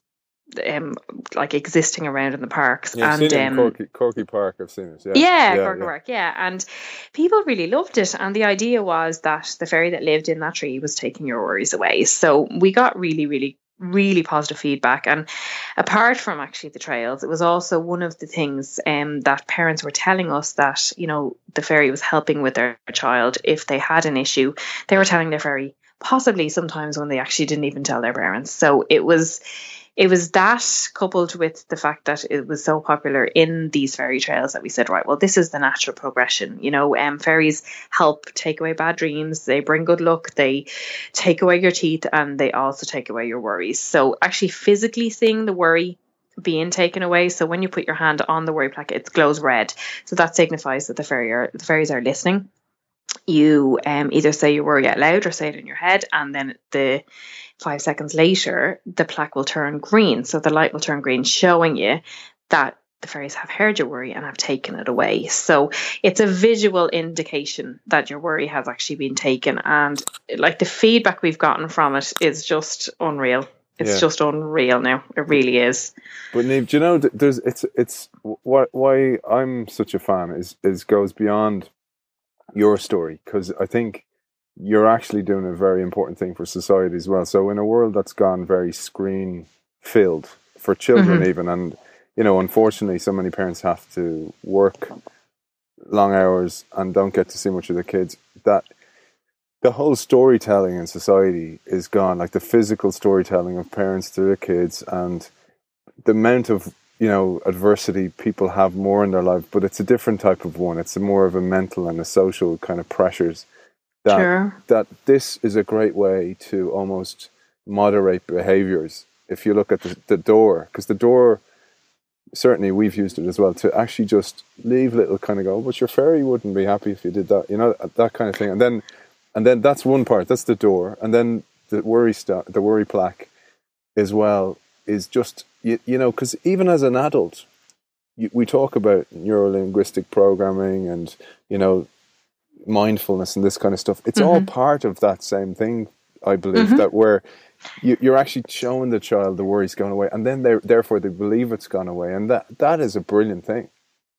um like existing around in the parks. Yeah, and I've seen it um, in Corky, Corky Park. I've seen it. Yeah, yeah, yeah Corky yeah. Park. Yeah, and people really loved it. And the idea was that the fairy that lived in that tree was taking your worries away. So we got really, really. really positive feedback. And apart from actually the trails, it was also one of the things um, that parents were telling us, that, you know, the fairy was helping with their child. If they had an issue, they were telling their fairy, possibly sometimes when they actually didn't even tell their parents. So it was it was that, coupled with the fact that it was so popular in these fairy trails, that we said, right, well, this is the natural progression. You know, um, fairies help take away bad dreams. They bring good luck. They take away your teeth, and they also take away your worries. So actually physically seeing the worry being taken away. So when you put your hand on the worry plaque, it glows red. So that signifies that the fairy are, the fairies are listening. you um, either say your worry out loud or say it in your head, and then the five seconds later, the plaque will turn green. So the light will turn green, showing you that the fairies have heard your worry and have taken it away. So it's a visual indication that your worry has actually been taken. And like the feedback we've gotten from it is just unreal. It's yeah. just unreal now. It really is. But Niamh, do you know, there's it's it's why why I'm such a fan is is goes beyond your story, because I think you're actually doing a very important thing for society as well. So in a world that's gone very screen filled for children, mm-hmm. even, and you know, unfortunately, so many parents have to work long hours and don't get to see much of their kids, that the whole storytelling in society is gone, like the physical storytelling of parents to their kids, and the amount of, you know, adversity people have more in their life, but it's a different type of one. It's a more of a mental and a social kind of pressures. That, sure. that this is a great way to almost moderate behaviors. If you look at the, the door, because the door, certainly we've used it as well, to actually just leave little kind of go, but your fairy wouldn't be happy if you did that, you know, that kind of thing. And then, and then that's one part, that's the door. And then the worry st- the worry plaque as well is just, you, you know, because even as an adult, you, we talk about neuro-linguistic programming and, you know, mindfulness and this kind of stuff. It's mm-hmm. all part of that same thing, I believe, mm-hmm. that where you, you're actually showing the child the worry's gone away, and then they therefore they believe it's gone away, and that that is a brilliant thing.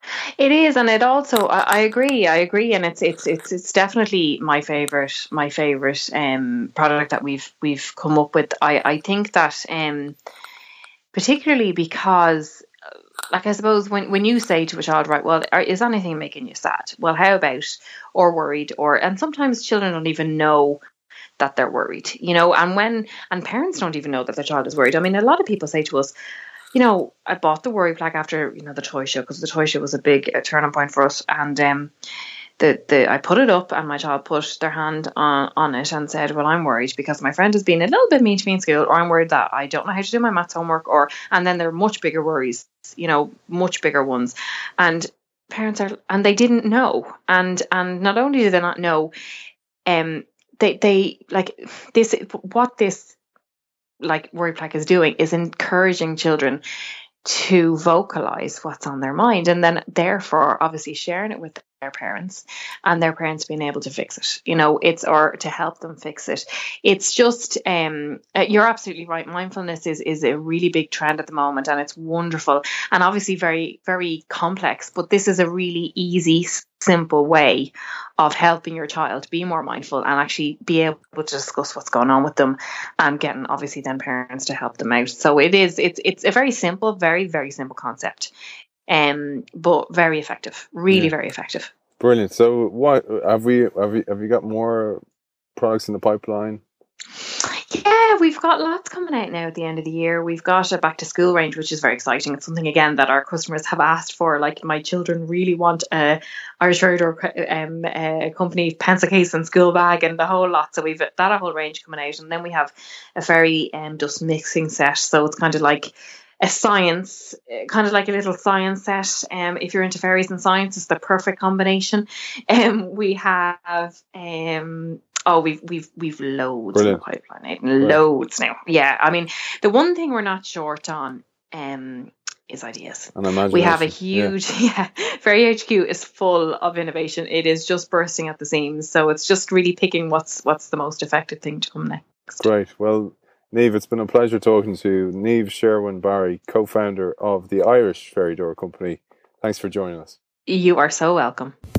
It is, and it also I, I agree, I agree, and it's it's it's it's definitely my favorite my favorite um product that we've we've come up with. I I think that um particularly because, like, I suppose when, when you say to a child, right, well, are, is anything making you sad? Well, how about, or worried, or, and sometimes children don't even know that they're worried, you know, and when, and parents don't even know that their child is worried. I mean, a lot of people say to us, you know, I bought the worry plaque after, you know, the toy show, because the toy show was a big uh, turning point for us. And, um, the, the, I put it up and my child put their hand on, on it and said, well, I'm worried because my friend has been a little bit mean to me in school, or I'm worried that I don't know how to do my maths homework, or, and then there are much bigger worries, you know, much bigger ones. And parents are, and they didn't know. And, and not only do they not know, um, they, they like this, what this like worry plaque is doing is encouraging children to vocalize what's on their mind, and then therefore obviously sharing it with their parents, and their parents being able to fix it, you know, it's, or to help them fix it. It's just, um, you're absolutely right. Mindfulness is, is a really big trend at the moment, and it's wonderful and obviously very, very complex, but this is a really easy, simple way of helping your child be more mindful and actually be able to discuss what's going on with them, and getting obviously then parents to help them out. So it is, it's, it's a very simple, very, very simple concept. Um, but very effective, really yeah. very effective. Brilliant. So, what have we have we have you got more products in the pipeline? Yeah, we've got lots coming out now at the end of the year. We've got a back to school range, which is very exciting. It's something again that our customers have asked for. Like, my children really want a Irish Fairy Door um, a company pencil case and school bag and the whole lot. So we've that a whole range coming out, and then we have a fairy um, dust mixing set. So it's kind of like a science, kind of like a little science set. Um, if you're into fairies and science, it's the perfect combination. Um, we have um, oh, we've we've we've loads Brilliant. in the pipeline, Aidan, loads now. Yeah, I mean, the one thing we're not short on um is ideas. And we have a huge, yeah. yeah, Fairy H Q is full of innovation. It is just bursting at the seams. So it's just really picking what's what's the most effective thing to come next. Great. Well, Niamh, it's been a pleasure talking to you. Niamh Sherwin-Barry, co-founder of the Irish Fairy Door Company. Thanks for joining us. You are so welcome.